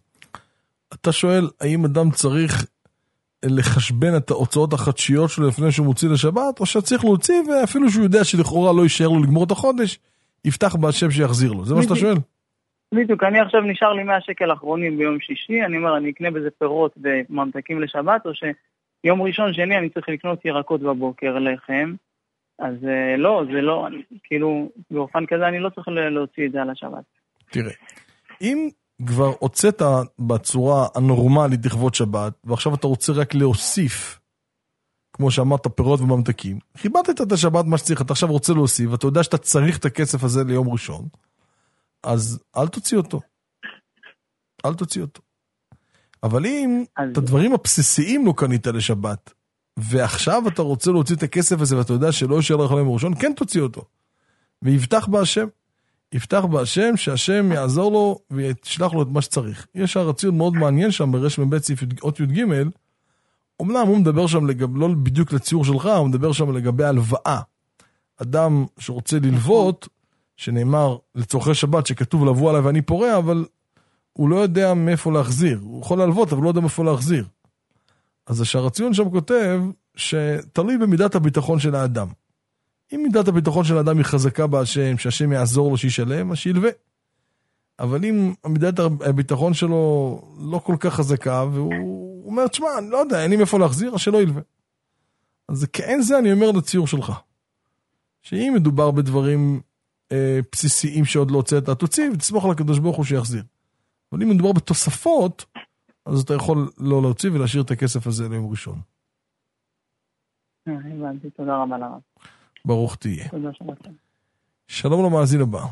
אתה שואל, האם אדם צריך לחשבן את ההוצאות החדשיות שלו לפני שהוא מוציא לשבת, או שצריך להוציא, ואפילו שהוא יודע שלכאורה לא יישאר לו לגמור את החודש, יפתח בהשם שיחזיר לו. זה מה שאתה שואל? בדיוק, אני עכשיו נשאר לי מאה שקל אחרונים ביום שישי, אני אומר, אני אקנה בזה פירות וממתקים לשבת, או שיום ראשון שני אני צריך לקנות ירקות בבוקר, לחם, אז לא, זה לא, כאילו, באופן כזה אני לא צריך להוציא את זה על השבת. תראה, אם כבר הוצאת בצורה הנורמלית לכבוד שבת, ועכשיו אתה רוצה רק להוסיף, כמו שאמרת, פירות וממתקים, חיבדת את השבת מה שצריך, אתה עכשיו רוצה להוסיף, ואתה יודע שאתה צריך את הכסף הזה ליום ראשון, אז אל תוציא אותו. אל תוציא אותו. אבל אם אז... את הדברים הבסיסיים לא קנית לשבת, ועכשיו אתה רוצה להוציא את הכסף הזה, ואתה יודע שלא יישאר לך ליום ראשון, כן תוציא אותו. ויבטח בהשם. יפתח בהשם, שהשם יעזור לו וישלח לו את מה שצריך. יש הרציון מאוד מעניין שם ברשמי ב' סעיף אות י"ג, אומנם הוא מדבר שם לגב, לא בדיוק לציור שלך, הוא מדבר שם לגבי הלוואה. אדם שרוצה ללוות, שנאמר לצורכי שבת שכתוב לבוא עליי ואני פורע, אבל הוא לא יודע מאיפה להחזיר. הוא יכול ללוות, אבל לא יודע מאיפה להחזיר. אז השרציון שם כותב שתלוי במידת הביטחון של האדם. אם מידת הביטחון של האדם היא חזקה בהשם, שהשם יעזור לו שישלם, אז שילווה. אבל אם מידת הביטחון שלו לא כל כך חזקה, והוא אומר, תשמע, אני לא יודע, אין לי מאיפה להחזיר, אז שלא ילווה. אז כאין זה אני אומר לציור שלך. שאם מדובר בדברים אה, בסיסיים שעוד לא הוצאת, אתה תוציא ותסמוך על הקדוש ברוך הוא שיחזיר. אבל אם מדובר בתוספות, אז אתה יכול לא להוציא ולהשאיר את הכסף הזה ליום ראשון. הבנתי, תודה רבה לרב. ברוך תהיה. תודה שבאתם. שלום למאזין הבא.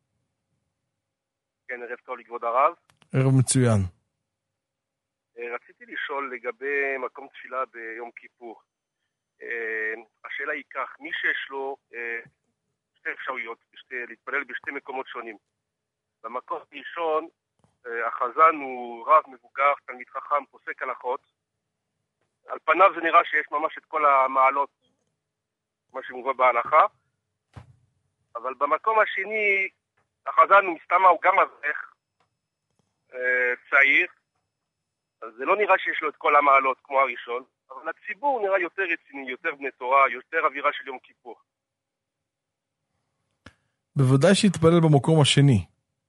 כן, ערב טוב לכבוד הרב. ערב מצוין. רציתי לשאול לגבי מקום תפילה ביום כיפור. השאלה היא כך, מי שיש לו שתי אפשרויות, להתפלל בשתי מקומות שונים. במקום ראשון, החזן הוא רב מבוגר, תלמיד חכם, פוסק הלכות. על פניו זה נראה שיש ממש את כל המעלות, מה שמובא בהלכה. אבל במקום השני, החזן הוא מסתמה, הוא גם אברך צעיר, אז זה לא נראה שיש לו את כל המעלות כמו הראשון, אבל הציבור נראה יותר רציני, יותר בני תורה, יותר אווירה של יום כיפור. בוודאי שיתפלל במקום השני.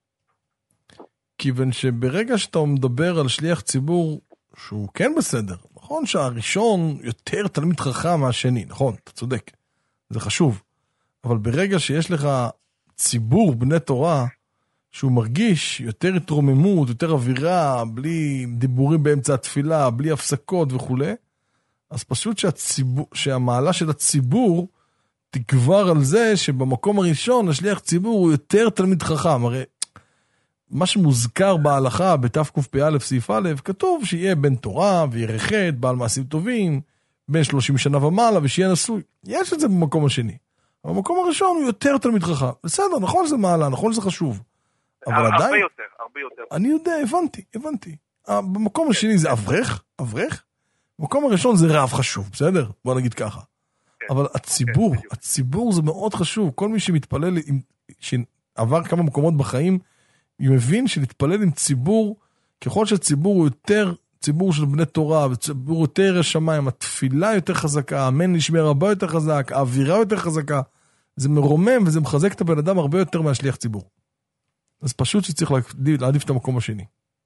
כיוון שברגע שאתה מדבר על שליח ציבור שהוא כן בסדר, נכון שהראשון יותר תלמיד חכם מהשני, נכון, אתה צודק, זה חשוב. אבל ברגע שיש לך ציבור בני תורה, שהוא מרגיש יותר התרוממות, יותר אווירה, בלי דיבורים באמצע התפילה, בלי הפסקות וכו', אז פשוט שהציבור, שהמעלה של הציבור תגבר על זה שבמקום הראשון השליח ציבור הוא יותר תלמיד חכם. הרי מה שמוזכר בהלכה בתקפ"א סעיף א', כתוב שיהיה בן תורה וירחת, בעל מעשים טובים, בן שלושים שנה ומעלה ושיהיה נשוי. יש את זה במקום השני. אבל במקום הראשון הוא יותר תלמיד חכם. בסדר, נכון שזה מעלה, נכון שזה חשוב. אבל הרבה עדיין... יותר, הרבה יותר. אני יודע, הבנתי, הבנתי. במקום השני זה אברך, אברך. במקום הראשון זה רב חשוב, בסדר? בוא נגיד ככה. אבל הציבור, הציבור זה מאוד חשוב. כל מי שמתפלל, שעבר כמה מקומות בחיים, מבין שלהתפלל עם ציבור, ככל שהציבור הוא יותר ציבור של בני תורה, וציבור יותר ירא שמיים, התפילה יותר חזקה, האמן נשמע הרבה יותר חזק, האווירה יותר חזקה, זה מרומם וזה מחזק את הבן אדם הרבה יותר מהשליח ציבור. אז פשוט שצריך להעדיף את המקום השני.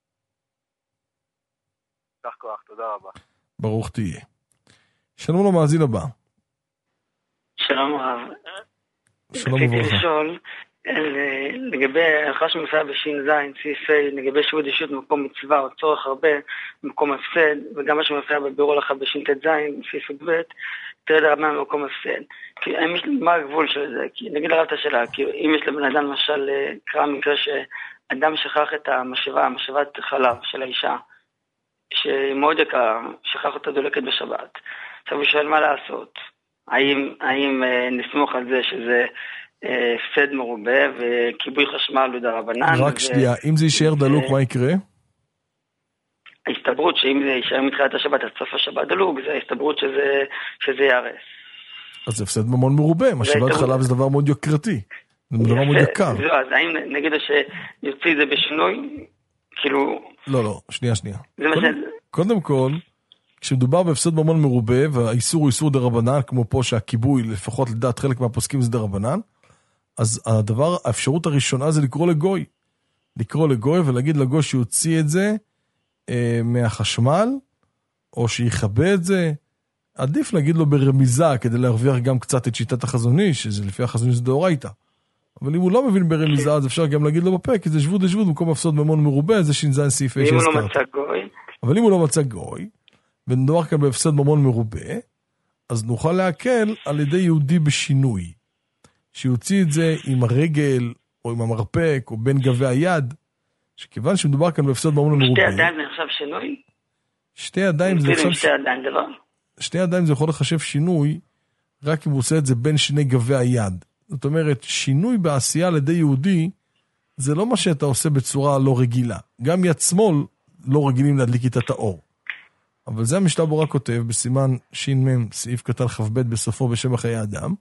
תח כוח, תודה רבה. ברוך תהיה. שלום למאזין הבא. שלום רב. שלום וברכה. רציתי לשאול, לגבי הלכה שמופיעה בשין זין, סעיף A, לגבי שבוע ישות מקום מצווה או צורך הרבה מקום הפסד, וגם מה שמופיע בבירור הלכה בשין תת זין, סעיף ב', תרד הרבה מקום הפסד. מה הגבול של זה? כי נגיד הרב את השאלה, כי אם יש לבן אדם למשל, קרה מקרה שאדם שכח את המשאבה, המשאבת חלב של האישה, שמאוד יקר, שכח אותה דולקת בשבת. עכשיו הוא שואל מה לעשות? האם, האם נסמוך על זה שזה הפסד מרובה וכיבוי חשמל לדרבנן? רק שנייה, אם זה יישאר דלוק, מה יקרה? ההסתברות שאם זה יישאר מתחילת השבת עד סוף השבת דלוק, זה ההסתברות שזה, שזה יערס. אז זה הפסד ממון מרובה, משאבת חלב זה דבר מאוד יוקרתי. זה דבר מאוד יקר. אז האם נגיד שיוציא את זה בשינוי? כאילו... לא, לא, שנייה, שנייה. קודם כל, כשמדובר בהפסד ממון מרובה, והאיסור הוא איסור דרבנן, כמו פה שהכיבוי, לפחות לדעת חלק מהפוסקים זה דרבנן, אז הדבר, האפשרות הראשונה זה לקרוא לגוי. לקרוא לגוי ולהגיד לגוי שיוציא את זה אה, מהחשמל, או שיחבא את זה. עדיף להגיד לו ברמיזה, כדי להרוויח גם קצת את שיטת החזוני, שזה לפי החזוני זה דאורייתא. אבל אם הוא לא מבין ברמיזה, אז אפשר גם להגיד לו בפה, כי זה שבוד לשבוד, במקום הפסד ממון מרובה, זה שינזן סעיף A שהזכרת. אם הוא לא מצא גוי. אבל אם הוא לא מצא גוי, ונדבר כאן בהפסד ממון מרובה, אז נוכל להקל על ידי יהודי בשינוי. שיוציא את זה עם הרגל, או עם המרפק, או בין גבי היד, שכיוון שמדובר כאן בהפסד ממון מרובה. שתי ידיים זה נחשב שינוי? שתי ידיים זה נחשב... שתי ידיים זה לא? שתי ידיים זה יכול לחשב שינוי, רק אם הוא עושה את זה בין שני גבי היד. זאת אומרת, שינוי בעשייה על ידי יהודי, זה לא מה שאתה עושה בצורה לא רגילה. גם יד שמאל לא רגילים להדליק איתה את האור. אבל זה המשנה ברורה כותב, בסימן ש"מ, סעיף קטן כ"ב בסופו בשם חיי אדם,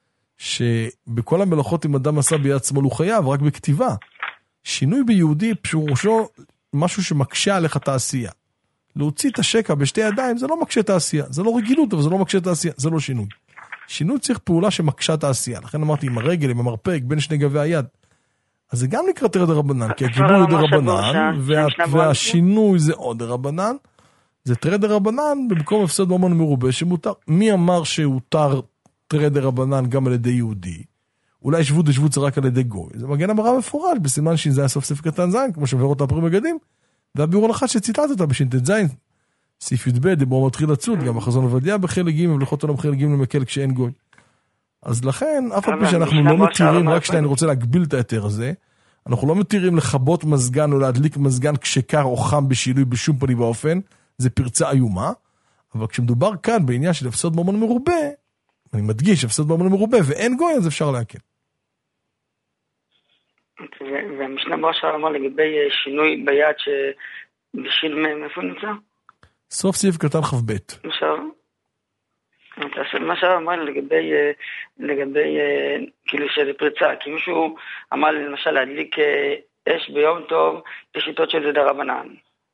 שבכל המלאכות אם אדם עשה ביד שמאל הוא חייב, רק בכתיבה. שינוי ביהודי פירושו משהו שמקשה עליך את העשייה. להוציא את השקע בשתי ידיים, זה לא מקשה את העשייה. זה לא רגילות, אבל זה לא מקשה את העשייה. זה לא שינוי. שינוי צריך פעולה שמקשה את העשייה. לכן אמרתי, עם הרגל, עם המרפק, בין שני גבי היד. אז זה גם נקרא תרד רבנן, כי הגיבוי הוא דרבנן, והשינוי זה עוד דרבנן. זה תרד רבנן במקום הפסד ממון מרובה שמותר. מי אמר שהותר תרד רבנן גם על ידי יהודי? אולי שבוד לשבוד זה רק על ידי גוי. זה מגן המראה מפורש, בסימן שזה היה סוף סף קטן זין, כמו שמבאר אותה פרי מגדים, והביאור הלכה שציטטת אותה בשינתת זין, סעיף י"ב, דיבור מתחיל לצוד, גם החזון עובדיה בחלק ג' ולוחות עולם חלק ג' למקל כשאין גוי. אז לכן, אף על פי שאנחנו לא מתירים, רק שאני רוצה להגביל את היתר הזה, אנחנו לא מתירים לכבות מזגן או להדליק מזגן כשקר או חם בשילוי בשום פנים באופן, זה פרצה איומה, אבל כשמדובר כאן בעניין של הפסד ממון מרובה, אני מדגיש, הפסד ממון מרובה ואין גוי, אז אפשר להקל. והמשנה ברורה שלנו אמר לגבי שינוי ביד שבשיל מאיפה נמצא? סוף סעיף קטן ח"ב. עכשיו, מה שאמר אמר לגבי, לגבי, כאילו שזה פריצה, כי מישהו אמר למשל להדליק אש ביום טוב, יש שיטות של זה דרבנן,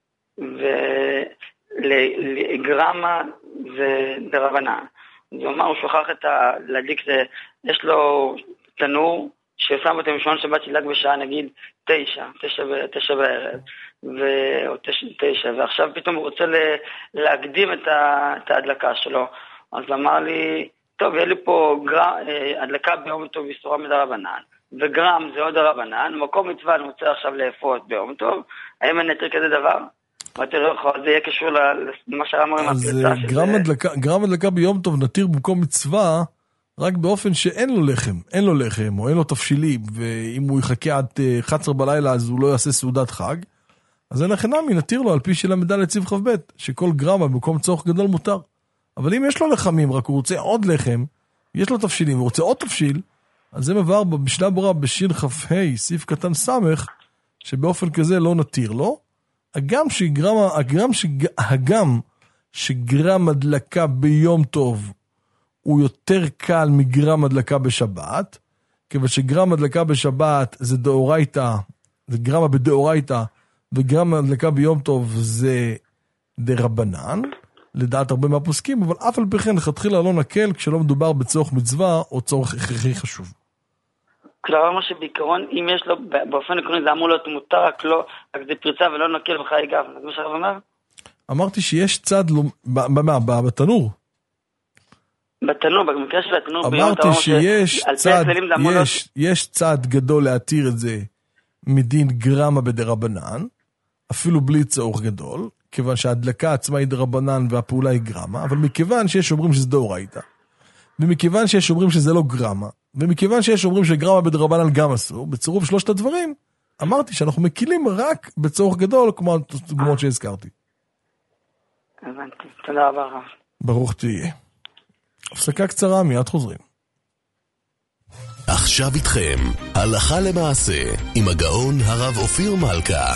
ולגרמה זה דרבנן. הוא אמר, הוא שוכח את ה... להדליק זה, יש לו תנור, ששם אותם משמעון שבת שילג בשעה נגיד תשע, תשע, תשע בערב, ו... או תשע, תשע, ועכשיו פתאום הוא רוצה להקדים את, ה... את ההדלקה שלו. אז אמר לי, טוב, יהיה לי פה גרם, הדלקה ביום טוב בסורה מדרבנן, וגרם זה עוד דרבנן, מקום מצווה אני רוצה עכשיו לאפות ביום טוב, האם אני נתיר כזה דבר? אמרתי לו, זה יהיה קשור למה שאמר עם הפריצה. אז גרם הדלקה ביום טוב נתיר במקום מצווה, רק באופן שאין לו לחם, אין לו לחם, או אין לו תפשילים, ואם הוא יחכה עד אחת עשרה בלילה, אז הוא לא יעשה סעודת חג, אז אין לכם נמי, נתיר לו על פי של המדע לציב ח"ב, שכל גרמה במקום צורך גדול מותר. אבל אם יש לו לחמים, רק הוא רוצה עוד לחם, יש לו תפשילים, הוא רוצה עוד תפשיל, אז זה מבאר במשנה ברורה בשין כ"ה, סעיף קטן סמך, שבאופן כזה לא נתיר לו, הגם שגרם, הגם שג, הגם שגרם הדלקה ביום טוב, הוא יותר קל מגרם הדלקה בשבת, כיוון שגרם הדלקה בשבת זה דאורייתא, זה גרמה בדאורייתא, וגרם הדלקה ביום טוב זה דרבנן, לדעת הרבה מהפוסקים, אבל אף על פי כן לכתחילה לא נקל כשלא מדובר בצורך מצווה או צורך הכרחי חשוב. כלומר, מה שבעיקרון, אם יש לו, באופן עקרוני זה אמור להיות מותר, רק לא, רק זה פריצה ולא נקל בחיי גב. זה מה שהרב אומר? אמרתי שיש צד, במה? בתנור? בתנור, במקרה של התנור, אמרתי שיש צד, יש, יש צד גדול להתיר את זה מדין גרמה בדרבנן, אפילו בלי צורך גדול, כיוון שההדלקה עצמה היא דרבנן והפעולה היא גרמה, אבל מכיוון שיש אומרים שזה דאורייתא, ומכיוון שיש אומרים שזה לא גרמה, ומכיוון שיש אומרים שגרמה בדרבנן גם אסור, בצירוף שלושת הדברים, אמרתי שאנחנו מקילים רק בצורך גדול, כמו הדוגמאות שהזכרתי. הבנתי, תודה רבה רב. ברוך תהיה. הפסקה קצרה, מיד חוזרים. עכשיו איתכם, הלכה למעשה, עם הגאון הרב אופיר מלכה.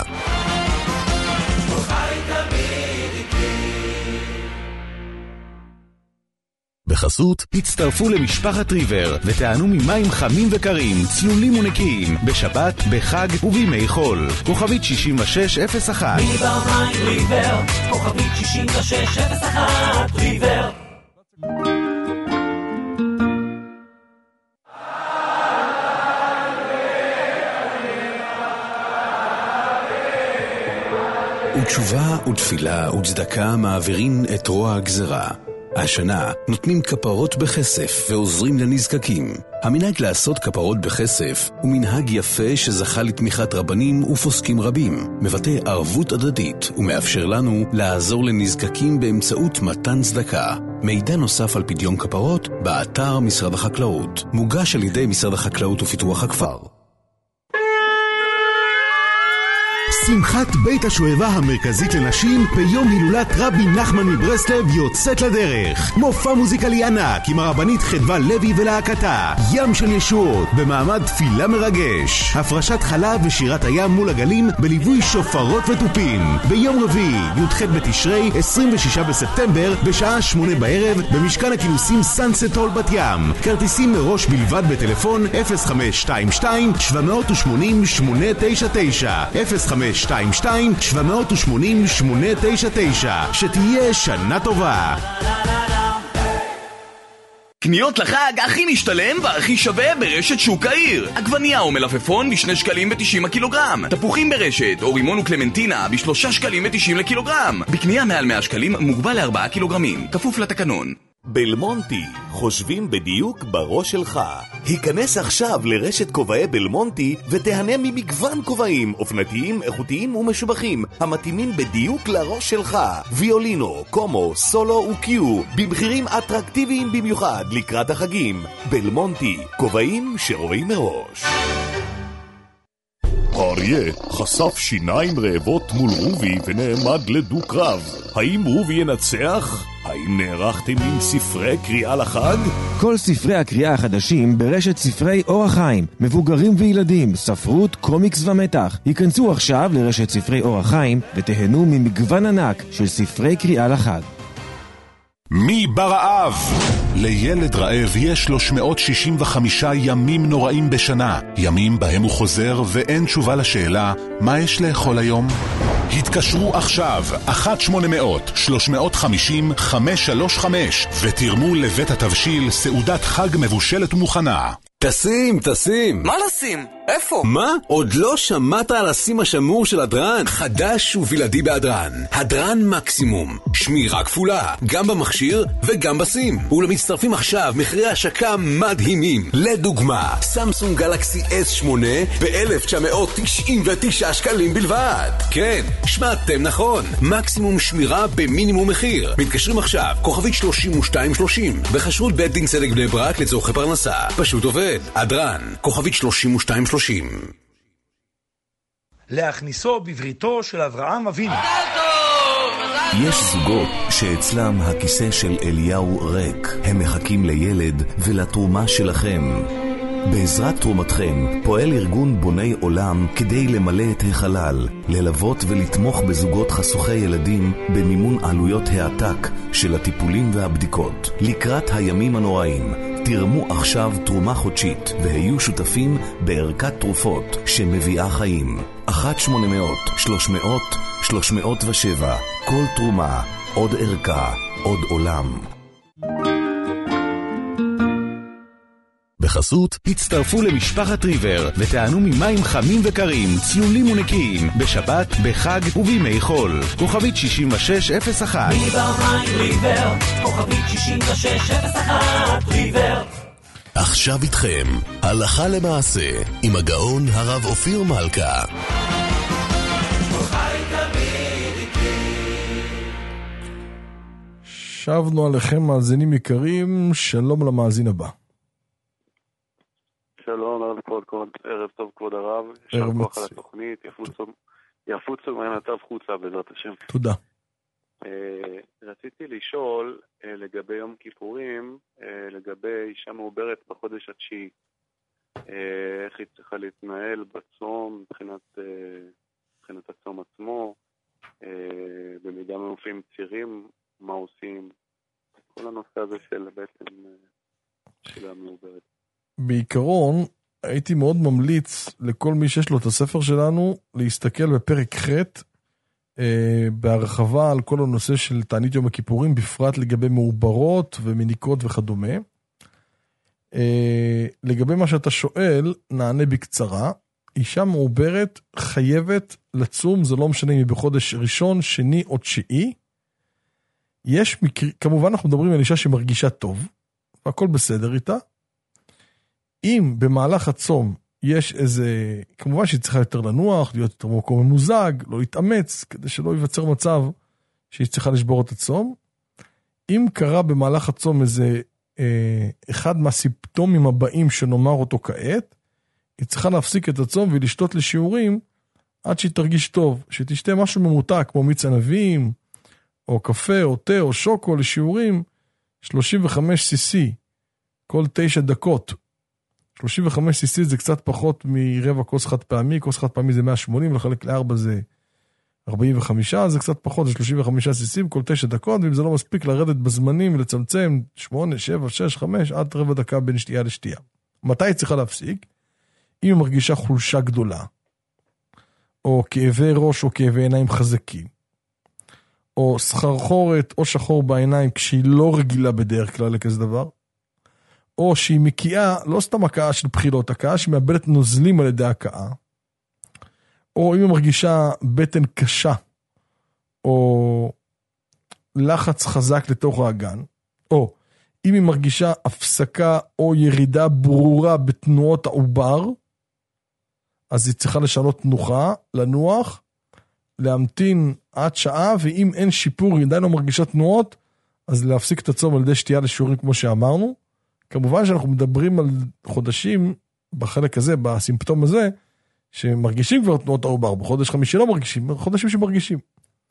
בחסות, הצטרפו למשפחת ריבר ותענו ממים חמים וקרים, צלולים ונקיים, בשבת, בחג ובימי חול. כוכבית שישים ושש אפס אחת. ריבר מים ריבר, כוכבית שישים ושש אפס אחת, ריבר. ותשובה ותפילה וצדקה מעבירים את רוע הגזרה. השנה נותנים כפרות בכסף ועוזרים לנזקקים. המנהג לעשות כפרות בכסף הוא מנהג יפה שזכה לתמיכת רבנים ופוסקים רבים, מבטא ערבות הדדית ומאפשר לנו לעזור לנזקקים באמצעות מתן צדקה. מידע נוסף על פדיון כפרות באתר משרד החקלאות, מוגש על ידי משרד החקלאות ופיתוח הכפר. שמחת בית השואבה המרכזית לנשים ביום הילולת רבי נחמן מברסלב יוצאת לדרך. מופע מוזיקלי ענק עם הרבנית חדווה לוי ולהקתה, ים של ישועות במעמד תפילה מרגש, הפרשת חלב ושירת הים מול הגלים בליווי שופרות וטופים. ביום רביעי י"ח בתשרי עשרים ושישה בספטמבר בשעה שמונה בערב במשכן הכינוסים סאנסט הול בת ים. כרטיסים מראש בלבד בטלפון אפס חמש שתיים שתיים שבע שמונה שמונה תשע תשע אפס חמש שתיים שתיים שבע שמונה שמונה תשע תשע. שתהיה שנה טובה. קניות לחג הכי משתלם והכי שווה ברשת שוק העיר. עגבנייה או מלפפון בשני שקלים ותשעים הקילוגרם. תפוחים ברשת או רימון וקלמנטינה בשלושה שקלים ותשעים לקילוגרם. בקנייה מעל מאה שקלים מוגבל לארבעה קילוגרמים. כפוף לתקנון. בלמונטי, חושבים בדיוק בראש שלך. היכנס עכשיו לרשת כובעי בלמונטי ותהנה ממגוון כובעים אופנתיים, איכותיים ומשובחים המתאימים בדיוק לראש שלך. ויולינו, קומו, סולו וקיו במחירים אטרקטיביים במיוחד לקראת החגים. בלמונטי, כובעים שרואים מראש. האריה חשף שיניים רעבות מול רובי ונעמד לדו-קרב. האם רובי ינצח? האם נערכתם עם ספרי קריאה לחג? כל ספרי הקריאה החדשים ברשת ספרי אור החיים, מבוגרים וילדים, ספרות, קומיקס ומתח. היכנסו עכשיו לרשת ספרי אור החיים ותהנו ממגוון ענק של ספרי קריאה לחג. מי ברעב? לילד רעב יש שלוש מאות שישים וחמישה ימים נוראים בשנה, ימים בהם הוא חוזר ואין תשובה לשאלה מה יש לאכול היום. התקשרו עכשיו אחת שמונה מאות שלוש מאות חמישים חמש שלוש חמש ותרמו לבית התבשיל סעודת חג מבושלת ומוכנה. תשים, תשים. מה לשים? איפה? מה? עוד לא שמעת על הסים השמור של הדרן? חדש ובלעדי בהדרן. הדרן מקסימום. שמירה כפולה, גם במכשיר וגם בסים. ולמצטרפים עכשיו מחירי השקה מדהימים. לדוגמה, סמסונג גלקסי אס שמונה ב-אלף תשע מאות תשעים ותשע שקלים בלבד. כן, שמעתם נכון. מקסימום שמירה במינימום מחיר. מתקשרים עכשיו, כוכבית שלושים ושתיים שלושים. בחשרות בית דין צדק בני ברק לצורכי פרנסה. פשוט עובד. הדרן, כוכבית שלושים ושתיים שלושים. להכניסו בבריתו של אברהם אבינו. יש זוגות שאצלם הכיסא של אליהו ריק. הם מחכים לילד ולתרומה שלכם. בעזרת תרומתכם פועל ארגון בוני עולם כדי למלא את החלל, ללוות ולתמוך בזוגות חסוכי ילדים במימון עלויות העתק של הטיפולים והבדיקות. לקראת הימים הנוראים, תרמו עכשיו תרומה חודשית והיו שותפים בערכת תרופות שמביאה חיים. אחת שמונה מאות שלוש מאות שלוש מאות ושבע. כל תרומה, עוד ערכה, עוד עולם. בחסות, הצטרפו למשפחת ריבר ותענו ממים חמים וקרים, צלולים ונקיים, בשבת, בחג ובימי חול. כוכבית שישים ושש אפס אחת. ריבר מים ריבר, כוכבית שישים ושש אפס אחת ריבר. עכשיו איתכם, הלכה למעשה, עם הגאון הרב אופיר מלכה. שבנו עליכם מאזינים יקרים, שלום למאזין הבא. שלום, ערב כבוד, כבוד, ערב טוב כבוד הרב, ישר כוח על התוכנית, יפוצו מהנתב חוצה בעזרת השם. תודה. רציתי לשאול לגבי יום כיפורים, לגבי אישה מעוברת בחודש התשיעי, איך היא צריכה להתנהל בצום, מבחינת, מבחינת הצום עצמו, במידה מופיעים צירים, מה עושים, כל הנושא הזה של בעצם של המעוברת. בעיקרון, הייתי מאוד ממליץ לכל מי שיש לו את הספר שלנו, להסתכל בפרק ח' אה, בהרחבה על כל הנושא של תענית יום הכיפורים, בפרט לגבי מעוברות ומניקות וכדומה. אה, לגבי מה שאתה שואל, נענה בקצרה. אישה מעוברת חייבת לצום, זה לא משנה אם היא בחודש ראשון, שני או תשיעי. יש מקר... כמובן אנחנו מדברים על אישה שמרגישה טוב, והכל בסדר איתה. אם במהלך הצום יש איזה, כמובן שהיא צריכה יותר לנוח, להיות יותר מקום ממוזג, לא להתאמץ, כדי שלא ייווצר מצב שהיא צריכה לשבור את הצום. אם קרה במהלך הצום איזה אה, אחד מהסימפטומים הבאים שנאמר אותו כעת, היא צריכה להפסיק את הצום ולשתות לשיעורים עד שהיא תרגיש טוב, שתשתה משהו ממותק כמו מיץ ענבים, או קפה, או תה, או שוקו לשיעורים, שלושים וחמש סי סי, כל תשע דקות. שלושים וחמש סי סי זה קצת פחות מרבע כוס חד פעמי, כוס חד פעמי זה מאה ושמונים, לחלק לארבע זה ארבעים וחמש, זה קצת פחות, זה שלושים וחמש סי סי בכל תשע דקות, ואם זה לא מספיק לרדת בזמנים ולצמצם שמונה, שבע, שש, חמש, עד רבע דקה בין שתייה לשתייה. מתי היא צריכה להפסיק? אם היא מרגישה חולשה גדולה, או כאבי ראש או כאבי עיניים חזקים, או סחרחורת או שחור בעיניים כשהיא לא רגילה בדרך כלל לכזה דבר, או שהיא מקיאה, לא סתם הקאה של בחילות, הקאה שמאבדת נוזלים על ידי הקאה, או אם היא מרגישה בטן קשה, או לחץ חזק לתוך האגן, או אם היא מרגישה הפסקה או ירידה ברורה בתנועות העובר, אז היא צריכה לשנות תנוחה, לנוח, להמתין עד שעה, ואם אין שיפור, היא עדיין לא מרגישה תנועות, אז להפסיק את הצום על ידי שתייה לשיעורים כמו שאמרנו. כמובן שאנחנו מדברים על חודשים, בחלק הזה, בסימפטום הזה, שמרגישים כבר תנועות העובר, בחודש חמישי לא מרגישים, חודשים שמרגישים.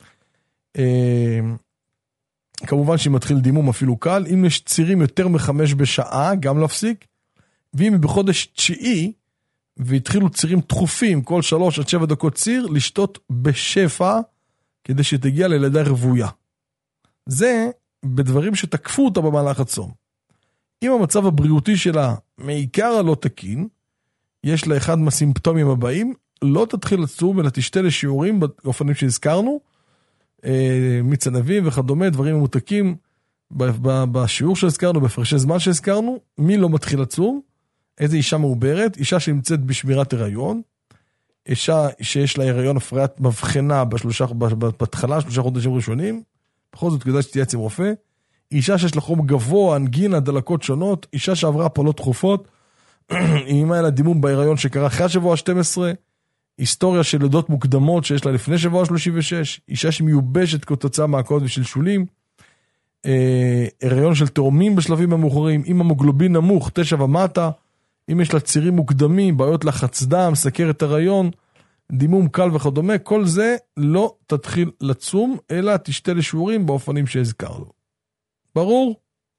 כמובן שאם מתחיל דימום אפילו קל, אם יש צירים יותר מחמש בשעה, גם להפסיק, ואם בחודש תשיעי, והתחילו צירים תחופים, כל שלוש עד שבע דקות ציר, לשתות בשפע, כדי שתגיע ללידה רבויה. זה בדברים שתקפו אותה במהלך הצום. אם המצב הבריאותי שלה מעיקר הלא תקין, יש לה אחד מהסימפטומים הבאים, לא תתחיל לצום, אלא תשתה לשיעורים באופנים שהזכרנו, מיץ ענבים וכדומה, דברים ממותקים, בשיעור שהזכרנו, בהפרשי זמן שהזכרנו, מי לא מתחיל לצום? איזה אישה מעוברת? אישה שנמצאת בשמירת הריון, אישה שיש לה הריון הפריית מבחנה בשלושה, בהתחלה, שלושה חודשים ראשונים, בכל זאת כדאי שתייעץ עם רופא, אישה שיש לה חום גבוה, אנגינה, דלקות שונות, אישה שעברה הפלות תכופות, אימה אלה דימום בהיריון שקרה אחרי השבוע ה-שתים עשרה, היסטוריה של לידות מוקדמות שיש לה לפני שבוע ה-שלושים ושש, אישה שמיובשת כתוצאה מהקות ושלשולים, אה, הריון של תאומים בשלבים המאוחרים, עם המוגלובין נמוך, תשע ומטה, אם יש לה צירים מוקדמים, בעיות לחץ דם, סכרת הריון, דימום קל וכדומה, כל זה לא תתחיל לצום, אלא תשתה לשיעורים באופנים שהזכרנו. ברור?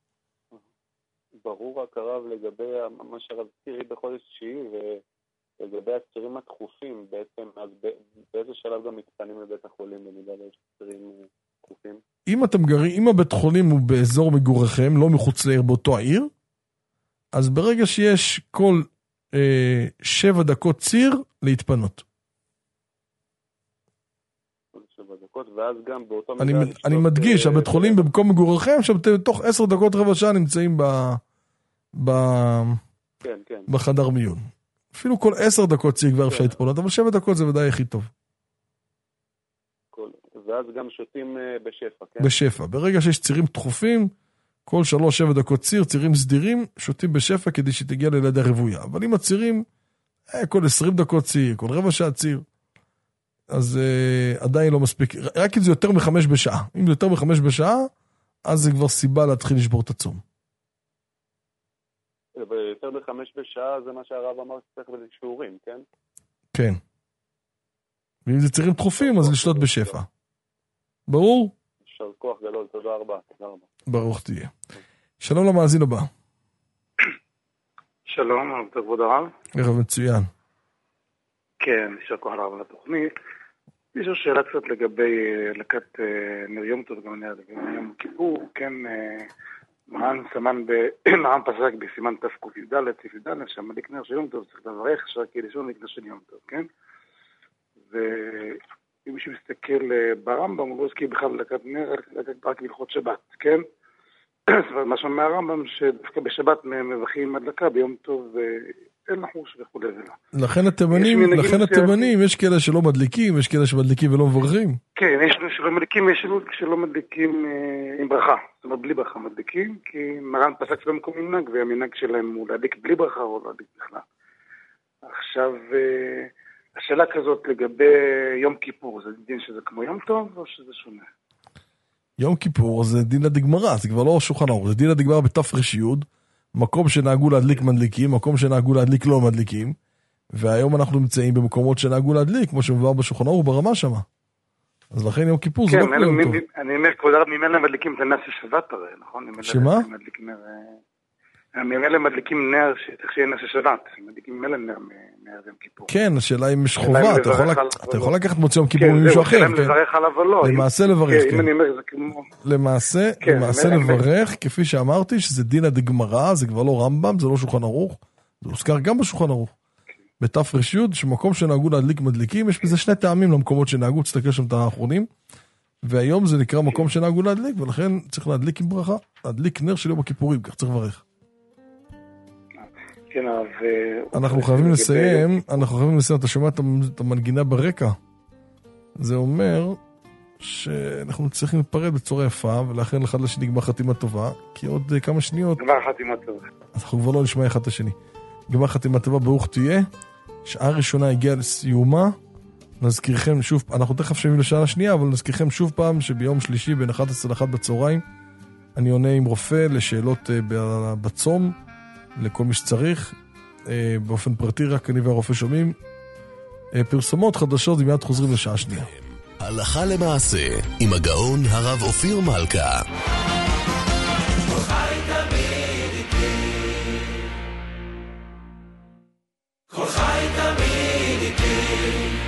ברור רק הרב לגבי מה שהרב תראי בחודש תשיעי, ולגבי הצירים התכופים בעצם, אז באיזה שלב גם מתפנים לבית החולים במידה יש צירים תכופים? אם אתם גרים, אם הבית חולים הוא באזור מגוריכם, לא מחוץ לעיר באותו העיר, אז ברגע שיש כל אה, שבע דקות ציר, להתפנות. שבע דקות, ואז גם באותו אני, מד... אני מדגיש, אה, הבית חולים אה, במקום מגוריכם, שאתם תוך עשר דקות רבע שעה נמצאים ב... ב... כן, כן. בחדר מיון. אפילו כל עשר דקות ציר כבר אפשר להתפנות, אבל שבע דקות זה ודאי הכי טוב. כל... ואז גם שותים אה, בשפע, כן? בשפע. ברגע שיש צירים תכופים, כל שלוש, שבע דקות ציר, צירים סדירים, שותים בשפע כדי שתגיע ללידה רבויה. אבל אם הצירים, אה, כל עשרים דקות ציר, כל רבע שעה ציר, אז אה, עדיין לא מספיק. רק אם זה יותר מחמש בשעה. אם זה יותר מחמש בשעה, אז זה כבר סיבה להתחיל לשבור את הצום. יותר מחמש בשעה זה מה שהרב אמר שצריך בשיעורים, כן? כן. ואם זה צירים תכופים, אז לשתות בשפע. ברור? יישר כוח גדול, תודה רבה. תודה רבה. ברוך תהיה. שלום למאזין הבא. שלום, ערב כבוד הרב. ערב מצוין. כן, יישר כוח הרב על התוכנית. יש לו שאלה קצת לגבי לקט נר יום טוב, גם לגבי יום כיפור. כן, מרן סמן, מרן פסק בסימן תק"ד, תק"ד, שהמדליק נר של יום טוב צריך לברך, שרקי לישון לקדש של יום טוב, כן? ואם מישהו מסתכל ברמב"ם, הוא לא הזכיר בכלל לקט נר, רק בהלכות שבת, כן? מה שאומר הרמב"ם, שדווקא בשבת מברכים הדלקה, ביום טוב אין לחוש וכו' ולא. לכן התימנים, לכן התימנים, יש כאלה שלא מדליקים, יש כאלה שמדליקים ולא מברכים. כן, יש שלא מדליקים, יש שלא מדליקים עם ברכה. זאת אומרת, בלי ברכה מדליקים, כי מרן פסק שלא מקום מנהג, והמנהג שלהם הוא להדליק בלי ברכה או להדליק בכלל. עכשיו, השאלה כזאת לגבי יום כיפור, זה דין שזה כמו יום טוב או שזה שונה? יום כיפור זה דין הדגמרא, זה כבר לא שולחן ערוך, זה דין הדגמרא בתר"ש, מקום שנהגו להדליק מדליקים, מקום שנהגו להדליק לא מדליקים, והיום אנחנו נמצאים במקומות שנהגו להדליק, כמו שמבואר בשולחן ערוך ברמה שמה. אז לכן יום כיפור זה לא כמו יום טוב. אני אומר, כבוד הרב, ממילא מדליקים את הנס השבת הרי, נכון? שמה? ממילא מדליקים נר, שצריך שיהיה נס השבת, מדליקים ממילא נר נר יום כיפור. כן, השאלה אם יש חובה, אתה יכול לקחת מוצא יום כיפור ממישהו אחר. כן, זהו, לברך עליו או לא. למעשה לברך, כן. אם אני אומר, זה כמו... למעשה, למעשה לברך, כפי שאמרתי, שזה דין הדגמרא, זה כבר לא רמב"ם, זה לא שולחן ערוך, זה הוזכר גם בשולחן ערוך. בתר"ש, שמקום שנהגו להדליק מדליקים, יש בזה שני טעמים למקומות שנהגו, תסתכל שם את האחרונים, והיום זה נקרא מקום שנהגו להדליק, ולכן צריך להדליק עם ברכה, להדליק נר של יום הכיפורים, כך צריך לברך. אנחנו חייבים לסיים, אנחנו חייבים לסיים, אתה שומע את המנגינה ברקע, זה אומר שאנחנו צריכים לפרד בצורה יפה, ולאחר אחד לשני גמר חתימה טובה, כי עוד כמה שניות... גמר חתימה טובה. אז אנחנו כבר לא נשמע אחד את השני. גמר חתימה טובה, ברוך תהיה. שעה ראשונה הגיעה לסיומה. נזכירכם שוב, אנחנו תכף שמים לשעה השנייה, אבל נזכירכם שוב פעם שביום שלישי בין אחת עשרה לאחת בצהריים, אני עונה עם רופא לשאלות בצום, לכל מי שצריך. באופן פרטי רק אני והרופא שומעים. פרסומות חדשות ומיד חוזרים לשעה שנייה. הלכה למעשה, עם הגאון הרב אופיר מלכה. כל חי תמיד איתי